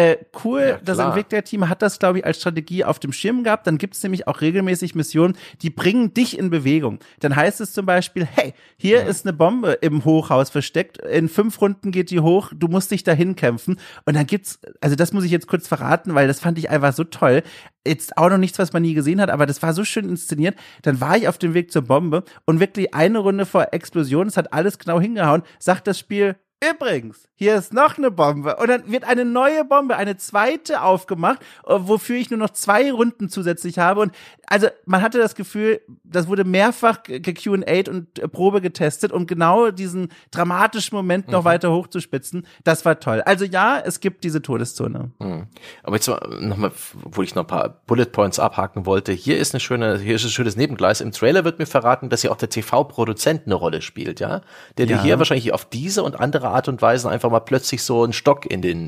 Speaker 1: das Entwicklerteam hat das, glaube ich, als Strategie auf dem Schirm gehabt. Dann gibt es nämlich auch regelmäßig Missionen, die bringen dich in Bewegung. Dann heißt es zum Beispiel, hey, hier ist eine Bombe im Hochhaus versteckt, in 5 Runden geht die hoch, du musst dich dahin kämpfen. Und dann gibt's, also das muss ich jetzt kurz verraten, weil das fand ich einfach so toll. Jetzt auch noch nichts, was man nie gesehen hat, aber das war so schön inszeniert. Dann war ich auf dem Weg zur Bombe und wirklich eine Runde vor Explosion, es hat alles genau hingehauen, sagt das Spiel, übrigens, hier ist noch eine Bombe. Und dann wird eine neue Bombe, eine zweite aufgemacht, wofür ich nur noch 2 Runden zusätzlich habe. Und also man hatte das Gefühl, das wurde mehrfach Q&A'd und Probe getestet, um genau diesen dramatischen Moment noch weiter hochzuspitzen. Das war toll. Also ja, es gibt diese Todeszone.
Speaker 2: Aber jetzt nochmal, wo ich noch ein paar Bullet Points abhaken wollte, hier ist ein schönes Nebengleis. Im Trailer wird mir verraten, dass ja auch der TV-Produzent eine Rolle spielt, ja? Der dir hier wahrscheinlich auf diese und andere Art und Weise einfach mal plötzlich so einen Stock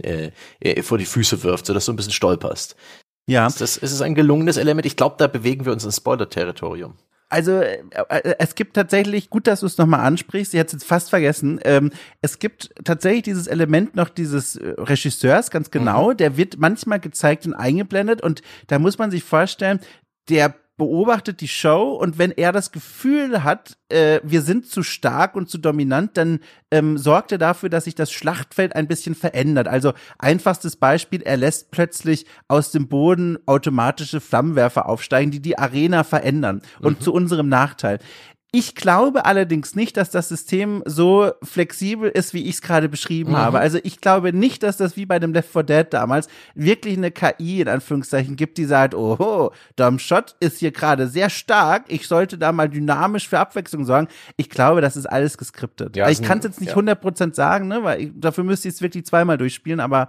Speaker 2: vor die Füße wirft, sodass du ein bisschen stolperst.
Speaker 1: Ja.
Speaker 2: Ist es ein gelungenes Element? Ich glaube, da bewegen wir uns in Spoiler-Territorium.
Speaker 1: Also es gibt tatsächlich, gut, dass du es nochmal ansprichst, ich hätte es jetzt fast vergessen, es gibt tatsächlich dieses Element noch dieses Regisseurs, ganz genau, der wird manchmal gezeigt und eingeblendet und da muss man sich vorstellen, der beobachtet die Show und wenn er das Gefühl hat, wir sind zu stark und zu dominant, dann sorgt er dafür, dass sich das Schlachtfeld ein bisschen verändert. Also einfachstes Beispiel, er lässt plötzlich aus dem Boden automatische Flammenwerfer aufsteigen, die die Arena verändern und zu unserem Nachteil. Ich glaube allerdings nicht, dass das System so flexibel ist, wie ich es gerade beschrieben habe. Also ich glaube nicht, dass das wie bei dem Left 4 Dead damals wirklich eine KI in Anführungszeichen gibt, die sagt, oh, Dom Schott ist hier gerade sehr stark, ich sollte da mal dynamisch für Abwechslung sorgen. Ich glaube, das ist alles geskriptet. Ja, ich kann es jetzt nicht 100% sagen, ne, weil dafür müsste ich es wirklich zweimal durchspielen, aber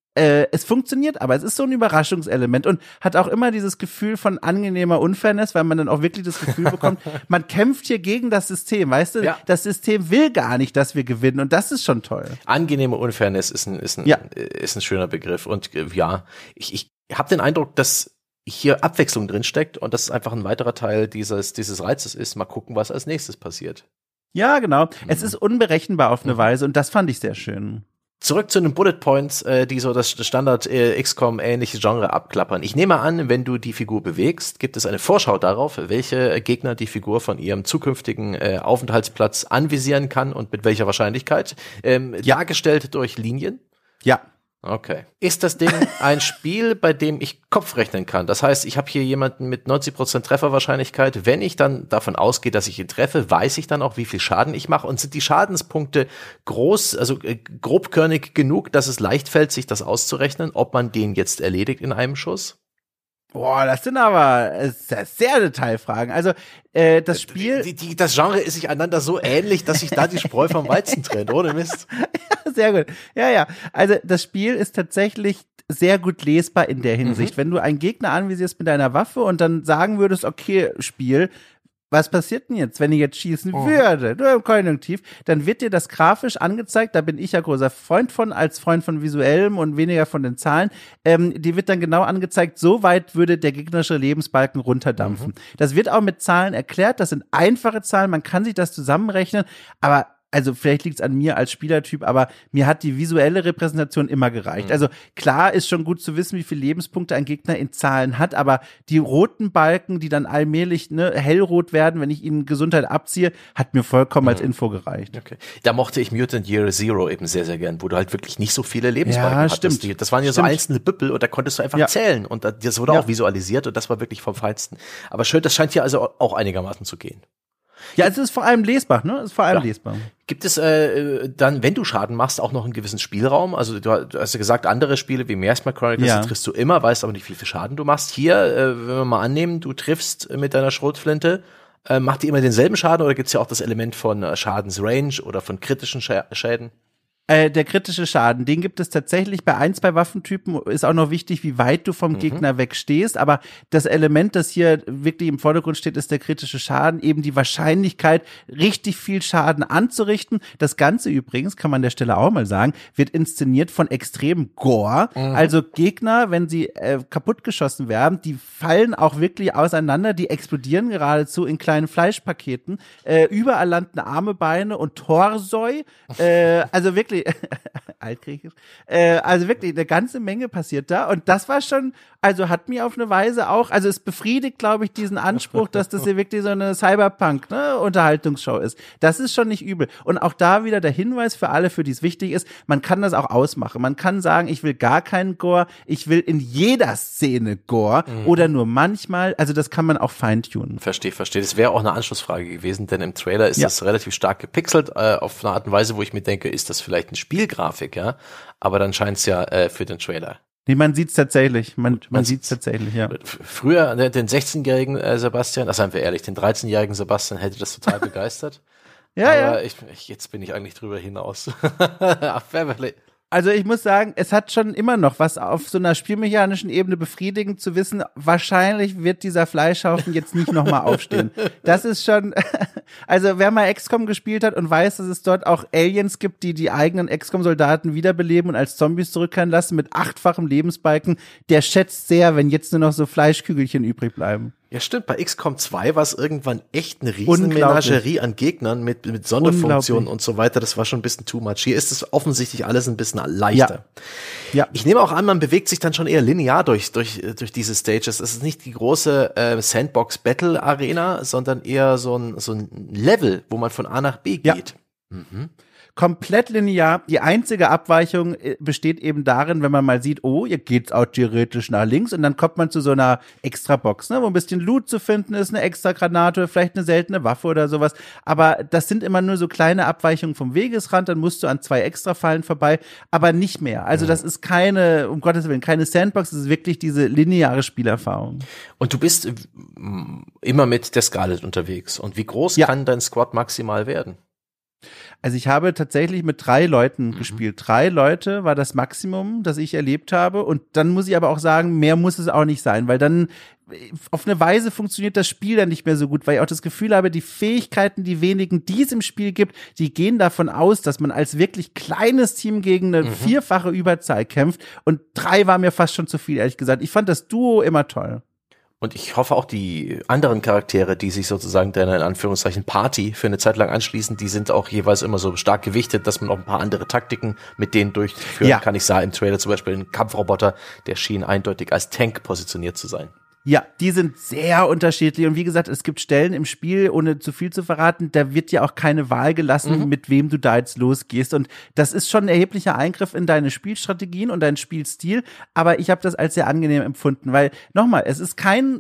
Speaker 1: es funktioniert, aber es ist so ein Überraschungselement und hat auch immer dieses Gefühl von angenehmer Unfairness, weil man dann auch wirklich das Gefühl bekommt, man kämpft hier gegen das System, weißt du? Ja. Das System will gar nicht, dass wir gewinnen und das ist schon toll.
Speaker 2: Angenehme Unfairness ist ein schöner Begriff und ich habe den Eindruck, dass hier Abwechslung drin steckt und das ist einfach ein weiterer Teil dieses Reizes ist. Mal gucken, was als nächstes passiert.
Speaker 1: Ja, genau. Es ist unberechenbar auf eine Weise und das fand ich sehr schön.
Speaker 2: Zurück zu den Bullet Points, die so das Standard XCOM-ähnliche Genre abklappern. Ich nehme an, wenn du die Figur bewegst, gibt es eine Vorschau darauf, welche Gegner die Figur von ihrem zukünftigen Aufenthaltsplatz anvisieren kann und mit welcher Wahrscheinlichkeit. Dargestellt durch Linien?
Speaker 1: Ja.
Speaker 2: Okay. Ist das Ding ein Spiel, bei dem ich Kopf rechnen kann? Das heißt, ich habe hier jemanden mit 90% Trefferwahrscheinlichkeit. Wenn ich dann davon ausgehe, dass ich ihn treffe, weiß ich dann auch, wie viel Schaden ich mache. Und sind die Schadenspunkte groß, also grobkörnig genug, dass es leicht fällt, sich das auszurechnen, ob man den jetzt erledigt in einem Schuss?
Speaker 1: Boah, das sind aber sehr Detailfragen. Also das Spiel...
Speaker 2: Das Genre ist sich einander so ähnlich, dass sich da die Spreu vom Weizen trennt, ohne Mist.
Speaker 1: Ja, sehr gut. Ja. Also das Spiel ist tatsächlich sehr gut lesbar in der Hinsicht. Wenn du einen Gegner anvisierst mit deiner Waffe und dann sagen würdest, okay, Spiel, was passiert denn jetzt, wenn ich jetzt schießen würde? Nur im Konjunktiv, dann wird dir das grafisch angezeigt, da bin ich ja großer Freund von, als Freund von Visuellem und weniger von den Zahlen, die wird dann genau angezeigt, so weit würde der gegnerische Lebensbalken runterdampfen. Das wird auch mit Zahlen erklärt, das sind einfache Zahlen, man kann sich das zusammenrechnen, aber also vielleicht liegt es an mir als Spielertyp, aber mir hat die visuelle Repräsentation immer gereicht. Also klar ist schon gut zu wissen, wie viele Lebenspunkte ein Gegner in Zahlen hat, aber die roten Balken, die dann allmählich hellrot werden, wenn ich ihnen Gesundheit abziehe, hat mir vollkommen als Info gereicht.
Speaker 2: Okay. Da mochte ich Mutant Year Zero eben sehr, sehr gern, wo du halt wirklich nicht so viele Lebensbalken hattest.
Speaker 1: Stimmt.
Speaker 2: Das waren ja so einzelne Büppel und da konntest du einfach zählen und das wurde auch visualisiert und das war wirklich vom Feinsten. Aber schön, das scheint hier also auch einigermaßen zu gehen.
Speaker 1: Ja, es ist vor allem lesbar, ne? Es ist vor allem lesbar.
Speaker 2: Gibt es dann, wenn du Schaden machst, auch noch einen gewissen Spielraum? Also du hast ja gesagt, andere Spiele wie Miasma Chronicles triffst du immer, weißt aber nicht, wie viel Schaden du machst. Hier, wenn wir mal annehmen, du triffst mit deiner Schrotflinte, macht die immer denselben Schaden oder gibt's ja auch das Element von Schadensrange oder von kritischen Schäden?
Speaker 1: Der kritische Schaden, den gibt es tatsächlich bei 1, 2 Waffentypen, ist auch noch wichtig, wie weit du vom Gegner wegstehst, aber das Element, das hier wirklich im Vordergrund steht, ist der kritische Schaden, eben die Wahrscheinlichkeit, richtig viel Schaden anzurichten. Das Ganze übrigens, kann man an der Stelle auch mal sagen, wird inszeniert von extremem Gore, also Gegner, wenn sie kaputtgeschossen werden, die fallen auch wirklich auseinander, die explodieren geradezu in kleinen Fleischpaketen, überall landen Arme, Beine und Torsoi, also wirklich altgriechisch. Also wirklich eine ganze Menge passiert da und das war schon, also hat mir auf eine Weise auch, also es befriedigt, glaube ich, diesen Anspruch, dass das hier wirklich so eine Cyberpunk-Unterhaltungsshow ist. Das ist schon nicht übel. Und auch da wieder der Hinweis für alle, für die es wichtig ist, man kann das auch ausmachen. Man kann sagen, ich will gar keinen Gore, ich will in jeder Szene Gore oder nur manchmal, also das kann man auch feintunen.
Speaker 2: Verstehe. Das wäre auch eine Anschlussfrage gewesen, denn im Trailer ist das relativ stark gepixelt, auf eine Art und Weise, wo ich mir denke, ist das vielleicht eine Spielgrafik, ja? Aber dann scheint es ja für den Trailer.
Speaker 1: Nee, man sieht's tatsächlich. Man sieht's tatsächlich, ja.
Speaker 2: Früher den 16-jährigen Sebastian, seien wir ehrlich, den 13-jährigen Sebastian hätte das total begeistert. Aber jetzt bin ich eigentlich drüber hinaus.
Speaker 1: Also ich muss sagen, es hat schon immer noch was auf so einer spielmechanischen Ebene befriedigend zu wissen, wahrscheinlich wird dieser Fleischhaufen jetzt nicht nochmal aufstehen. Das ist schon, also wer mal XCOM gespielt hat und weiß, dass es dort auch Aliens gibt, die die eigenen XCOM-Soldaten wiederbeleben und als Zombies zurückkehren lassen mit 8-fachem Lebensbalken, der schätzt sehr, wenn jetzt nur noch so Fleischkügelchen übrig bleiben.
Speaker 2: Ja, stimmt. Bei XCOM 2 war es irgendwann echt eine riesen Menagerie an Gegnern mit Sonderfunktionen und so weiter. Das war schon ein bisschen too much. Hier ist es offensichtlich alles ein bisschen leichter. Ja. Ich nehme auch an, man bewegt sich dann schon eher linear durch diese Stages. Es ist nicht die große Sandbox-Battle-Arena, sondern eher so ein Level, wo man von A nach B geht.
Speaker 1: komplett linear. Die einzige Abweichung besteht eben darin, wenn man mal sieht, oh, hier geht's auch theoretisch nach links und dann kommt man zu so einer Extra-Box, ne, wo ein bisschen Loot zu finden ist, eine Extra-Granate, vielleicht eine seltene Waffe oder sowas. Aber das sind immer nur so kleine Abweichungen vom Wegesrand, dann musst du an 2 Extra-Fallen vorbei, aber nicht mehr. Also das ist keine, um Gottes Willen, keine Sandbox, das ist wirklich diese lineare Spielerfahrung.
Speaker 2: Und du bist immer mit der Scarlet unterwegs. Und wie groß kann dein Squad maximal werden?
Speaker 1: Also ich habe tatsächlich mit 3 Leuten gespielt. 3 Leute war das Maximum, das ich erlebt habe. Und dann muss ich aber auch sagen, mehr muss es auch nicht sein, weil dann auf eine Weise funktioniert das Spiel dann nicht mehr so gut, weil ich auch das Gefühl habe, die Fähigkeiten, die wenigen, die es im Spiel gibt, die gehen davon aus, dass man als wirklich kleines Team gegen eine 4-fache Überzahl kämpft. Und 3 war mir fast schon zu viel, ehrlich gesagt. Ich fand das Duo immer toll.
Speaker 2: Und ich hoffe auch, die anderen Charaktere, die sich sozusagen deiner in Anführungszeichen Party für eine Zeit lang anschließen, die sind auch jeweils immer so stark gewichtet, dass man auch ein paar andere Taktiken mit denen durchführen kann. Ich sah im Trailer zum Beispiel einen Kampfroboter, der schien eindeutig als Tank positioniert zu sein.
Speaker 1: Ja, die sind sehr unterschiedlich und wie gesagt, es gibt Stellen im Spiel, ohne zu viel zu verraten, da wird ja auch keine Wahl gelassen, mit wem du da jetzt losgehst und das ist schon ein erheblicher Eingriff in deine Spielstrategien und deinen Spielstil, aber ich habe das als sehr angenehm empfunden, weil nochmal, es ist kein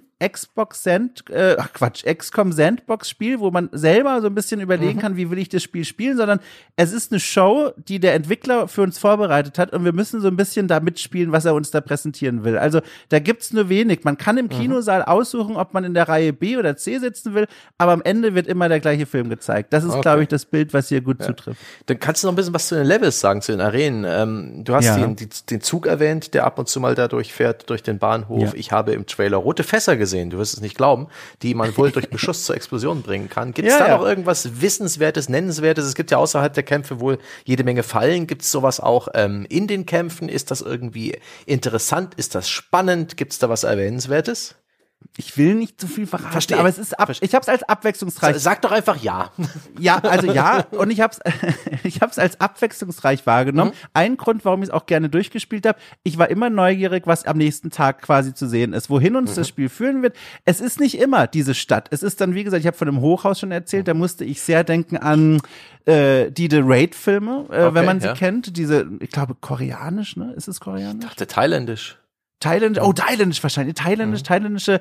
Speaker 1: XCOM Sandbox Spiel, wo man selber so ein bisschen überlegen kann, wie will ich das Spiel spielen, sondern es ist eine Show, die der Entwickler für uns vorbereitet hat und wir müssen so ein bisschen da mitspielen, was er uns da präsentieren will. Also da gibt's nur wenig. Man kann im Kinosaal aussuchen, ob man in der Reihe B oder C sitzen will, aber am Ende wird immer der gleiche Film gezeigt. Das ist, glaube ich, das Bild, was hier gut zutrifft.
Speaker 2: Dann kannst du noch ein bisschen was zu den Levels sagen, zu den Arenen. Du hast den Zug erwähnt, der ab und zu mal da durchfährt, durch den Bahnhof. Ja. Ich habe im Trailer rote Fässer gesehen, du wirst es nicht glauben, die man wohl durch Beschuss zur Explosion bringen kann. Gibt es da noch irgendwas Wissenswertes, Nennenswertes? Es gibt ja außerhalb der Kämpfe wohl jede Menge Fallen. Gibt es sowas auch in den Kämpfen? Ist das irgendwie interessant? Ist das spannend? Gibt es da was Erwähnenswertes?
Speaker 1: Ich will nicht zu viel verraten, aber es ist ich hab's als abwechslungsreich.
Speaker 2: Sag doch einfach ja.
Speaker 1: Ja, also ja, und ich hab's als abwechslungsreich wahrgenommen. Ein Grund, warum ich es auch gerne durchgespielt habe, ich war immer neugierig, was am nächsten Tag quasi zu sehen ist, wohin uns das Spiel führen wird. Es ist nicht immer diese Stadt. Es ist dann, wie gesagt, ich habe von einem Hochhaus schon erzählt, da musste ich sehr denken an die The Raid-Filme, wenn man sie kennt. Diese, ich glaube, koreanisch, ne? Ist es koreanisch?
Speaker 2: Ich dachte thailändisch.
Speaker 1: Thailändisch wahrscheinlich. Thailändische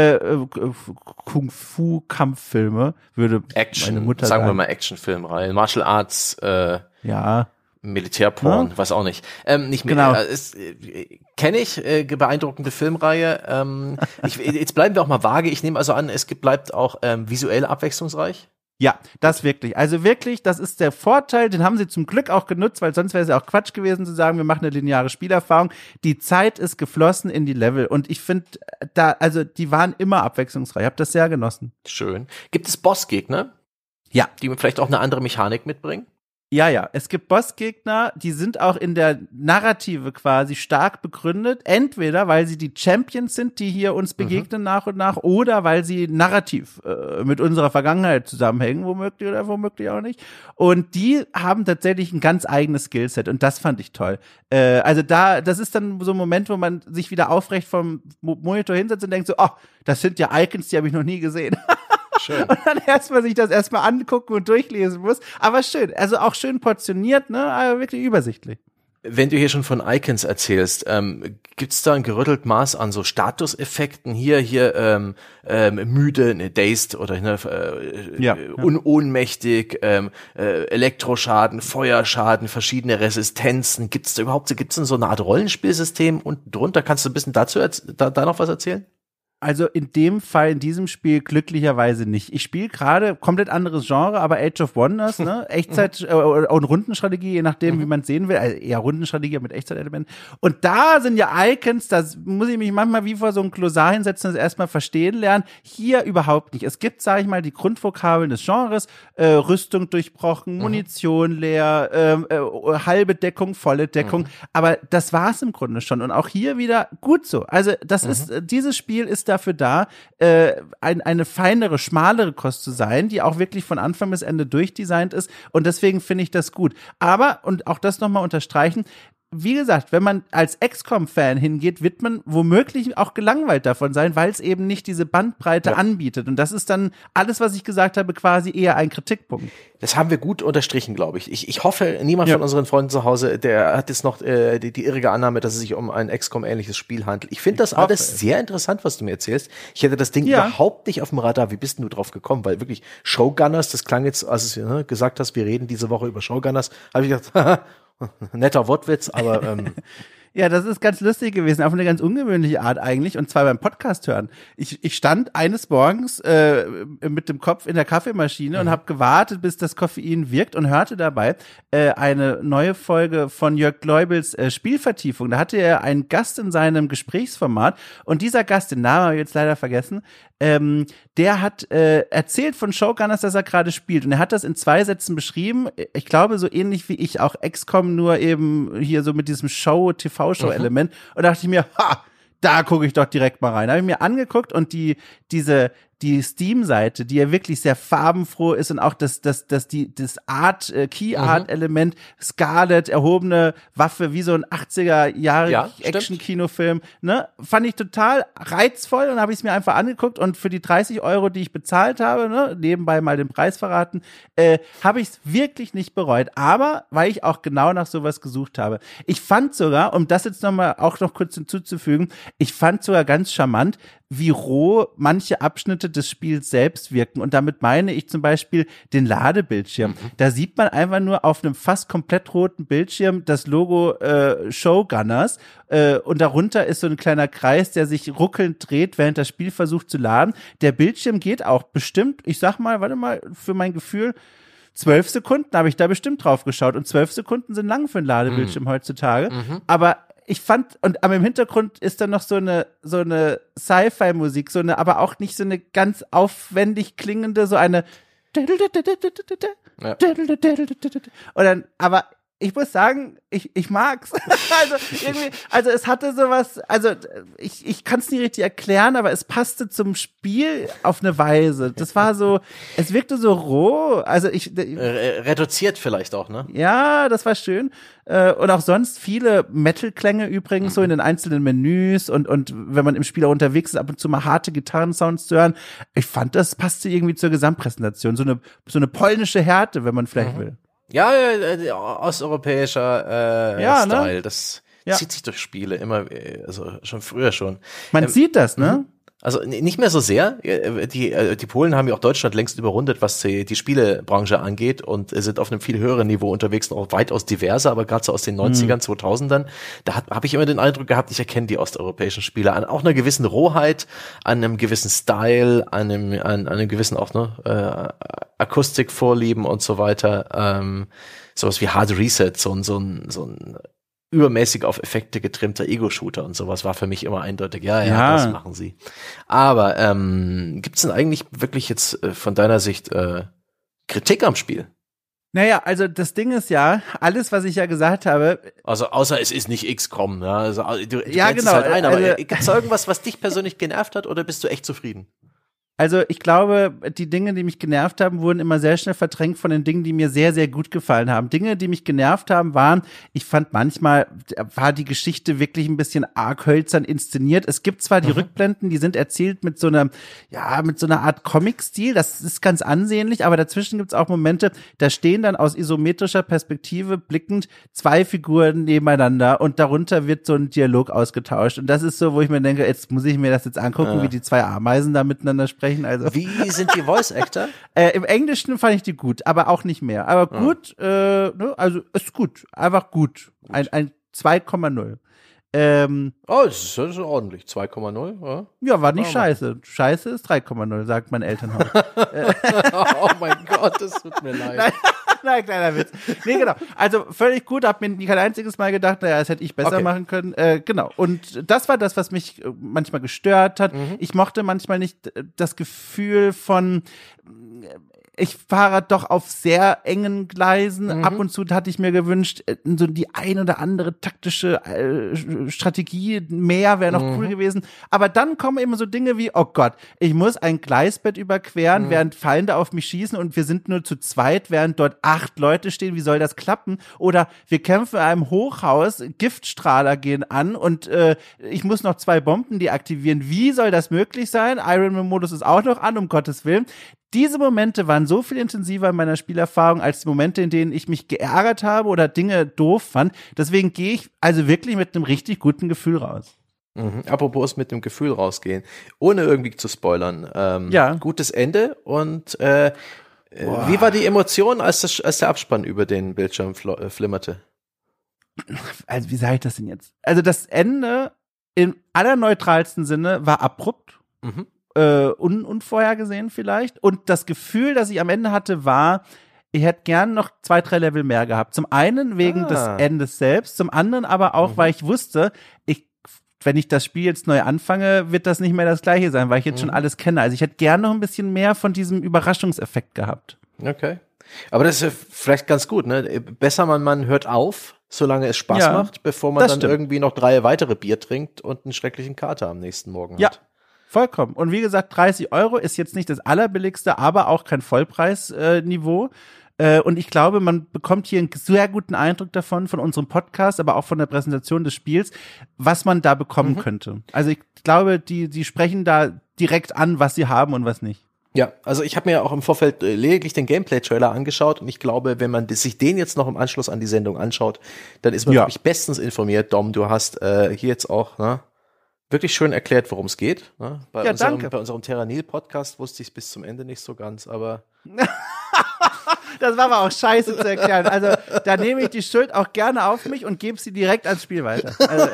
Speaker 1: Kung-Fu-Kampffilme, würde meine Mutter sagen.
Speaker 2: Sagen wir mal Actionfilmreihe. Martial Arts,
Speaker 1: ja.
Speaker 2: Militärporn, weiß auch nicht. Nicht mehr.
Speaker 1: Genau.
Speaker 2: Kenne ich, beeindruckende Filmreihe. Jetzt bleiben wir auch mal vage. Ich nehme also an, bleibt auch visuell abwechslungsreich.
Speaker 1: Ja, das wirklich. Also wirklich, das ist der Vorteil, den haben sie zum Glück auch genutzt, weil sonst wäre es ja auch Quatsch gewesen zu sagen, wir machen eine lineare Spielerfahrung. Die Zeit ist geflossen in die Level und ich finde, die waren immer abwechslungsreich. Ich habe das sehr genossen.
Speaker 2: Schön. Gibt es Bossgegner?
Speaker 1: Ja.
Speaker 2: Die vielleicht auch eine andere Mechanik mitbringen?
Speaker 1: Ja, es gibt Bossgegner, die sind auch in der Narrative quasi stark begründet, entweder weil sie die Champions sind, die hier uns begegnen nach und nach, oder weil sie narrativ mit unserer Vergangenheit zusammenhängen, womöglich oder womöglich auch nicht. Und die haben tatsächlich ein ganz eigenes Skillset und das fand ich toll. Das ist dann so ein Moment, wo man sich wieder aufrecht vom Monitor hinsetzt und denkt so, oh, das sind ja Icons, die habe ich noch nie gesehen.
Speaker 2: Schön.
Speaker 1: Und dann sich das erstmal angucken und durchlesen muss. Aber schön, also auch schön portioniert, ne, aber wirklich übersichtlich.
Speaker 2: Wenn du hier schon von Icons erzählst, gibt's da ein gerüttelt Maß an so Statuseffekten? Hier müde, dazed oder ohnmächtig, Elektroschaden, Feuerschaden, verschiedene Resistenzen. Gibt's denn so eine Art Rollenspielsystem unten drunter? Kannst du ein bisschen dazu da noch was erzählen?
Speaker 1: Also in dem Fall, in diesem Spiel glücklicherweise nicht. Ich spiele gerade komplett anderes Genre, aber Age of Wonders, ne? Echtzeit und Rundenstrategie, je nachdem, wie man es sehen will. Also eher Rundenstrategie mit Echtzeitelementen. Und da sind ja Icons, das muss ich mich manchmal wie vor so ein Glossar hinsetzen und das erstmal verstehen lernen. Hier überhaupt nicht. Es gibt, sage ich mal, die Grundvokabeln des Genres, Rüstung durchbrochen, Munition leer, halbe Deckung, volle Deckung. Aber das war's im Grunde schon. Und auch hier wieder gut so. Also das ist, dieses Spiel ist dafür da, eine feinere, schmalere Kost zu sein, die auch wirklich von Anfang bis Ende durchdesignt ist und deswegen finde ich das gut. Aber, und auch das nochmal unterstreichen, wie gesagt, wenn man als XCOM-Fan hingeht, wird man womöglich auch gelangweilt davon sein, weil es eben nicht diese Bandbreite anbietet. Und das ist dann alles, was ich gesagt habe, quasi eher ein Kritikpunkt.
Speaker 2: Das haben wir gut unterstrichen, glaube ich. Ich hoffe, niemand von unseren Freunden zu Hause, der hat jetzt noch die irrige Annahme, dass es sich um ein XCOM-ähnliches Spiel handelt. Ich finde das alles sehr interessant, was du mir erzählst. Ich hätte das Ding überhaupt nicht auf dem Radar. Wie bist denn du drauf gekommen? Weil wirklich Showgunners, das klang jetzt, als du gesagt hast, wir reden diese Woche über Showgunners, habe ich gedacht, haha, netter Wortwitz, aber
Speaker 1: ja, das ist ganz lustig gewesen, auf eine ganz ungewöhnliche Art eigentlich, und zwar beim Podcast hören. Ich stand eines Morgens mit dem Kopf in der Kaffeemaschine und habe gewartet, bis das Koffein wirkt, und hörte dabei eine neue Folge von Jörg Gläubels Spielvertiefung. Da hatte er einen Gast in seinem Gesprächsformat, und dieser Gast, den Namen habe ich jetzt leider vergessen, der hat erzählt von Showgunners, dass er gerade spielt, und er hat das in 2 Sätzen beschrieben. Ich glaube, so ähnlich wie ich auch XCOM, nur eben hier so mit diesem TV-Show-Element. Und da dachte ich mir, da gucke ich doch direkt mal rein. Da habe ich mir angeguckt, und die Steam-Seite, die ja wirklich sehr farbenfroh ist, und auch das Key-Art-Element, Scarlet, erhobene Waffe, wie so ein 80er-Jahre Action-Kinofilm, ne, fand ich total reizvoll, und habe ich es mir einfach angeguckt, und für die 30 €, die ich bezahlt habe, ne, nebenbei mal den Preis verraten, habe ich es wirklich nicht bereut, aber weil ich auch genau nach sowas gesucht habe. Ich fand sogar, um das jetzt noch kurz hinzuzufügen, ich fand sogar ganz charmant, wie roh manche Abschnitte des Spiels selbst wirken. Und damit meine ich zum Beispiel den Ladebildschirm. Da sieht man einfach nur auf einem fast komplett roten Bildschirm das Logo Showgunners, und darunter ist so ein kleiner Kreis, der sich ruckelnd dreht, während das Spiel versucht zu laden. Der Bildschirm geht auch bestimmt, ich sag mal, warte mal, für mein Gefühl, 12 Sekunden habe ich da bestimmt drauf geschaut, und 12 Sekunden sind lang für einen Ladebildschirm heutzutage. Aber ich fand, aber im Hintergrund ist dann noch so eine Sci-Fi-Musik, aber auch nicht so eine ganz aufwendig klingende, so eine und dann, aber ich muss sagen, ich mag's. also es hatte sowas, also ich kann es nicht richtig erklären, aber es passte zum Spiel auf eine Weise. Das war so, es wirkte so roh, also
Speaker 2: reduziert vielleicht auch, ne?
Speaker 1: Ja, das war schön. Und auch sonst viele Metal-Klänge übrigens, so in den einzelnen Menüs, und wenn man im Spiel auch unterwegs ist, ab und zu mal harte Gitarrensounds zu hören. Ich fand, das passte irgendwie zur Gesamtpräsentation. So eine polnische Härte, wenn man vielleicht will.
Speaker 2: Ja, osteuropäischer Style, ne? Das zieht sich durch Spiele immer, also schon früher schon.
Speaker 1: Man sieht das, ne?
Speaker 2: Also nicht mehr so sehr. Die Polen haben ja auch Deutschland längst überrundet, was die Spielebranche angeht, und sind auf einem viel höheren Niveau unterwegs und auch weitaus diverser, aber gerade so aus den 90ern, 2000ern, da habe ich immer den Eindruck gehabt, ich erkenne die osteuropäischen Spiele an auch einer gewissen Rohheit, an einem gewissen Style, an einem gewissen auch Akustikvorlieben und so weiter. Sowas wie Hard Reset, so ein übermäßig auf Effekte getrimmter Ego-Shooter und sowas war für mich immer eindeutig, ja, das machen sie. Aber gibt's denn eigentlich wirklich jetzt von deiner Sicht Kritik am Spiel?
Speaker 1: Naja, also das Ding ist ja, alles, was ich ja gesagt habe.
Speaker 2: Also außer es ist nicht XCOM, ja. Also, du
Speaker 1: ja, genau.
Speaker 2: Es halt ein, aber gibt's irgendwas, was dich persönlich genervt hat, oder bist du echt zufrieden?
Speaker 1: Also ich glaube, die Dinge, die mich genervt haben, wurden immer sehr schnell verdrängt von den Dingen, die mir sehr, sehr gut gefallen haben. Dinge, die mich genervt haben, waren, ich fand manchmal, war die Geschichte wirklich ein bisschen arg hölzern inszeniert. Es gibt zwar die Rückblenden, die sind erzählt mit so einer Art Comic-Stil, das ist ganz ansehnlich, aber dazwischen gibt's auch Momente, da stehen dann aus isometrischer Perspektive blickend 2 Figuren nebeneinander, und darunter wird so ein Dialog ausgetauscht. Und das ist so, wo ich mir denke, jetzt muss ich mir das jetzt angucken, wie die 2 Ameisen da miteinander sprechen. Also.
Speaker 2: Wie sind die Voice Actor?
Speaker 1: Im Englischen fand ich die gut, aber auch nicht mehr. Aber gut, also ist gut, einfach gut. Ein 2,0.
Speaker 2: Das ist ordentlich. 2,0,
Speaker 1: ja, war nicht scheiße. Scheiße ist 3,0, sagt mein Elternhaus.
Speaker 2: Oh mein Gott, das tut mir leid.
Speaker 1: Nein, kleiner Witz. Nee, genau. Also völlig gut, hab mir kein einziges Mal gedacht, naja, das hätte ich besser machen können. Genau. Und das war das, was mich manchmal gestört hat. Ich mochte manchmal nicht das Gefühl von ich fahre doch auf sehr engen Gleisen. Ab und zu hatte ich mir gewünscht, so die ein oder andere taktische Strategie mehr wäre noch cool gewesen. Aber dann kommen immer so Dinge wie, oh Gott, ich muss ein Gleisbett überqueren, während Feinde auf mich schießen und wir sind nur zu zweit, während dort 8 Leute stehen. Wie soll das klappen? Oder wir kämpfen in einem Hochhaus, Giftstrahler gehen an und ich muss noch 2 Bomben deaktivieren. Wie soll das möglich sein? Ironman-Modus ist auch noch an, um Gottes Willen. Diese Momente waren so viel intensiver in meiner Spielerfahrung als die Momente, in denen ich mich geärgert habe oder Dinge doof fand. Deswegen gehe ich also wirklich mit einem richtig guten Gefühl raus.
Speaker 2: Apropos mit dem Gefühl rausgehen, ohne irgendwie zu spoilern. Gutes Ende und wie war die Emotion, als der Abspann über den Bildschirm flimmerte?
Speaker 1: Also wie sage ich das denn jetzt? Also das Ende im allerneutralsten Sinne war abrupt. Unvorhergesehen vielleicht. Und das Gefühl, das ich am Ende hatte, war, ich hätte gern noch 2, 3 Level mehr gehabt. Zum einen wegen des Endes selbst, zum anderen aber auch, weil ich wusste, wenn ich das Spiel jetzt neu anfange, wird das nicht mehr das Gleiche sein, weil ich jetzt schon alles kenne. Also ich hätte gern noch ein bisschen mehr von diesem Überraschungseffekt gehabt.
Speaker 2: Okay. Aber das ist ja vielleicht ganz gut, ne? Besser man hört auf, solange es Spaß macht, bevor man dann irgendwie noch 3 weitere Bier trinkt und einen schrecklichen Kater am nächsten Morgen hat.
Speaker 1: Ja. Vollkommen. Und wie gesagt, 30 € ist jetzt nicht das allerbilligste, aber auch kein Vollpreisniveau. Und ich glaube, man bekommt hier einen sehr guten Eindruck davon, von unserem Podcast, aber auch von der Präsentation des Spiels, was man da bekommen könnte. Also ich glaube, die sprechen da direkt an, was sie haben und was nicht.
Speaker 2: Ja, also ich habe mir auch im Vorfeld lediglich den Gameplay-Trailer angeschaut und ich glaube, wenn man sich den jetzt noch im Anschluss an die Sendung anschaut, dann ist man wirklich bestens informiert. Dom, du hast hier jetzt auch wirklich schön erklärt, worum es geht. Ne? Bei unserem Terranil-Podcast wusste ich es bis zum Ende nicht so ganz, aber
Speaker 1: das war aber auch scheiße zu erklären. Also da nehme ich die Schuld auch gerne auf mich und gebe sie direkt ans Spiel weiter. Also,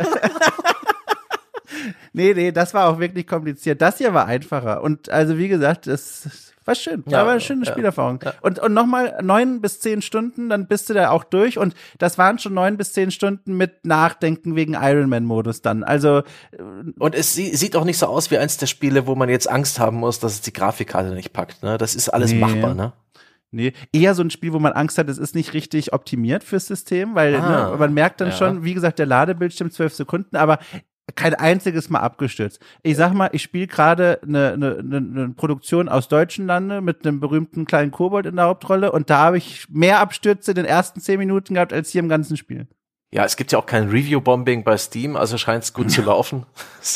Speaker 1: nee, das war auch wirklich kompliziert. Das hier war einfacher. Und also wie gesagt, das war schön. Das war eine schöne Spielerfahrung. Ja. Und nochmal 9 bis 10 Stunden, dann bist du da auch durch. Und das waren schon 9 bis 10 Stunden mit Nachdenken wegen Ironman-Modus dann. Also
Speaker 2: und es sieht auch nicht so aus wie eins der Spiele, wo man jetzt Angst haben muss, dass es die Grafikkarte nicht packt. Ne? Das ist alles machbar, ne?
Speaker 1: Nee, eher so ein Spiel, wo man Angst hat, es ist nicht richtig optimiert fürs System, weil man merkt dann schon, wie gesagt, der Ladebildschirm 12 Sekunden, aber kein einziges Mal abgestürzt. Ich sag mal, ich spiele gerade eine Produktion aus deutschen Lande mit einem berühmten kleinen Kobold in der Hauptrolle und da habe ich mehr Abstürze in den ersten 10 Minuten gehabt, als hier im ganzen Spiel.
Speaker 2: Ja, es gibt ja auch kein Review-Bombing bei Steam, also scheint es gut zu laufen.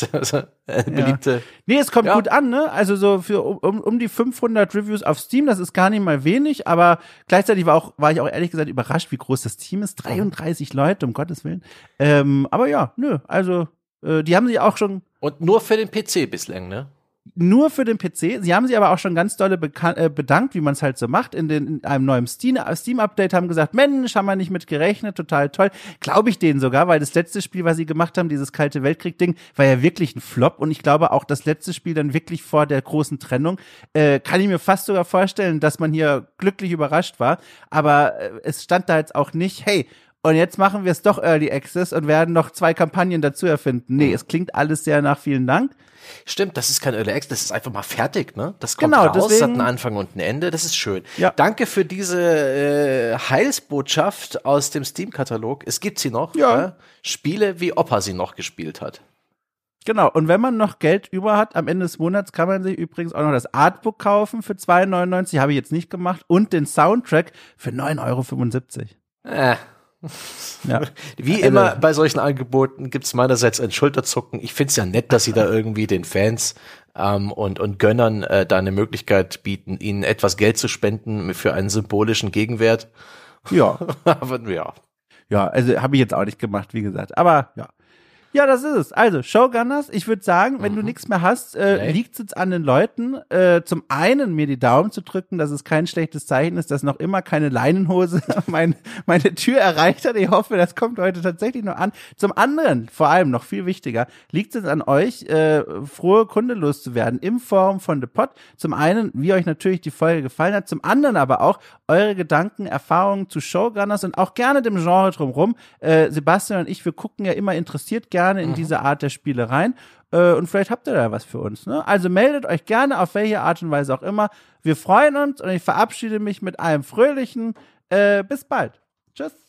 Speaker 2: Beliebte.
Speaker 1: Nee, es kommt gut an, ne? Also so für um die 500 Reviews auf Steam, das ist gar nicht mal wenig, aber gleichzeitig war ich auch ehrlich gesagt überrascht, wie groß das Team ist. 33 Leute, um Gottes Willen. Aber ja, also die haben sich auch schon.
Speaker 2: Und nur für den PC bislang, ne?
Speaker 1: Nur für den PC. Sie haben sich aber auch schon ganz dolle bedankt, wie man es halt so macht, in einem neuen Steam-Update, haben gesagt, Mensch, haben wir nicht mit gerechnet, total toll. Glaube ich denen sogar, weil das letzte Spiel, was sie gemacht haben, dieses Kalte Weltkrieg-Ding, war ja wirklich ein Flop und ich glaube auch das letzte Spiel dann wirklich vor der großen Trennung, kann ich mir fast sogar vorstellen, dass man hier glücklich überrascht war, aber es stand da jetzt auch nicht, hey, und jetzt machen wir es doch Early Access und werden noch 2 Kampagnen dazu erfinden. Nee, es klingt alles sehr nach vielen Dank.
Speaker 2: Stimmt, das ist kein Early Access, das ist einfach mal fertig, ne? Das kommt raus, deswegen, hat einen Anfang und ein Ende, das ist schön. Ja. Danke für diese Heilsbotschaft aus dem Steam-Katalog. Es gibt sie noch. Ja. Spiele, wie Opa sie noch gespielt hat.
Speaker 1: Genau, und wenn man noch Geld über hat, am Ende des Monats kann man sich übrigens auch noch das Artbook kaufen für 2,99 €, habe ich jetzt nicht gemacht, und den Soundtrack für 9,75 €.
Speaker 2: Ja. Wie immer bei solchen Angeboten gibt's meinerseits ein Schulterzucken. Ich find's ja nett, dass sie da irgendwie den Fans und Gönnern da eine Möglichkeit bieten, ihnen etwas Geld zu spenden für einen symbolischen Gegenwert.
Speaker 1: Ja.
Speaker 2: Aber ja.
Speaker 1: Ja, also habe ich jetzt auch nicht gemacht, wie gesagt. Aber ja. Ja, das ist es. Also, Showgunners, ich würde sagen, wenn du nichts mehr hast, liegt es jetzt an den Leuten, zum einen mir die Daumen zu drücken, dass es kein schlechtes Zeichen ist, dass noch immer keine Leinenhose meine Tür erreicht hat. Ich hoffe, das kommt heute tatsächlich noch an. Zum anderen, vor allem noch viel wichtiger, liegt es an euch, frohe Kunde loszuwerden im Forum von The Pod. Zum einen, wie euch natürlich die Folge gefallen hat, zum anderen aber auch eure Gedanken, Erfahrungen zu Showgunners und auch gerne dem Genre drumherum. Sebastian und ich, wir gucken ja immer interessiert gerne gerne in diese Art der Spiele rein. Und vielleicht habt ihr da was für uns. Ne? Also meldet euch gerne, auf welche Art und Weise auch immer. Wir freuen uns und ich verabschiede mich mit einem fröhlichen bis bald. Tschüss.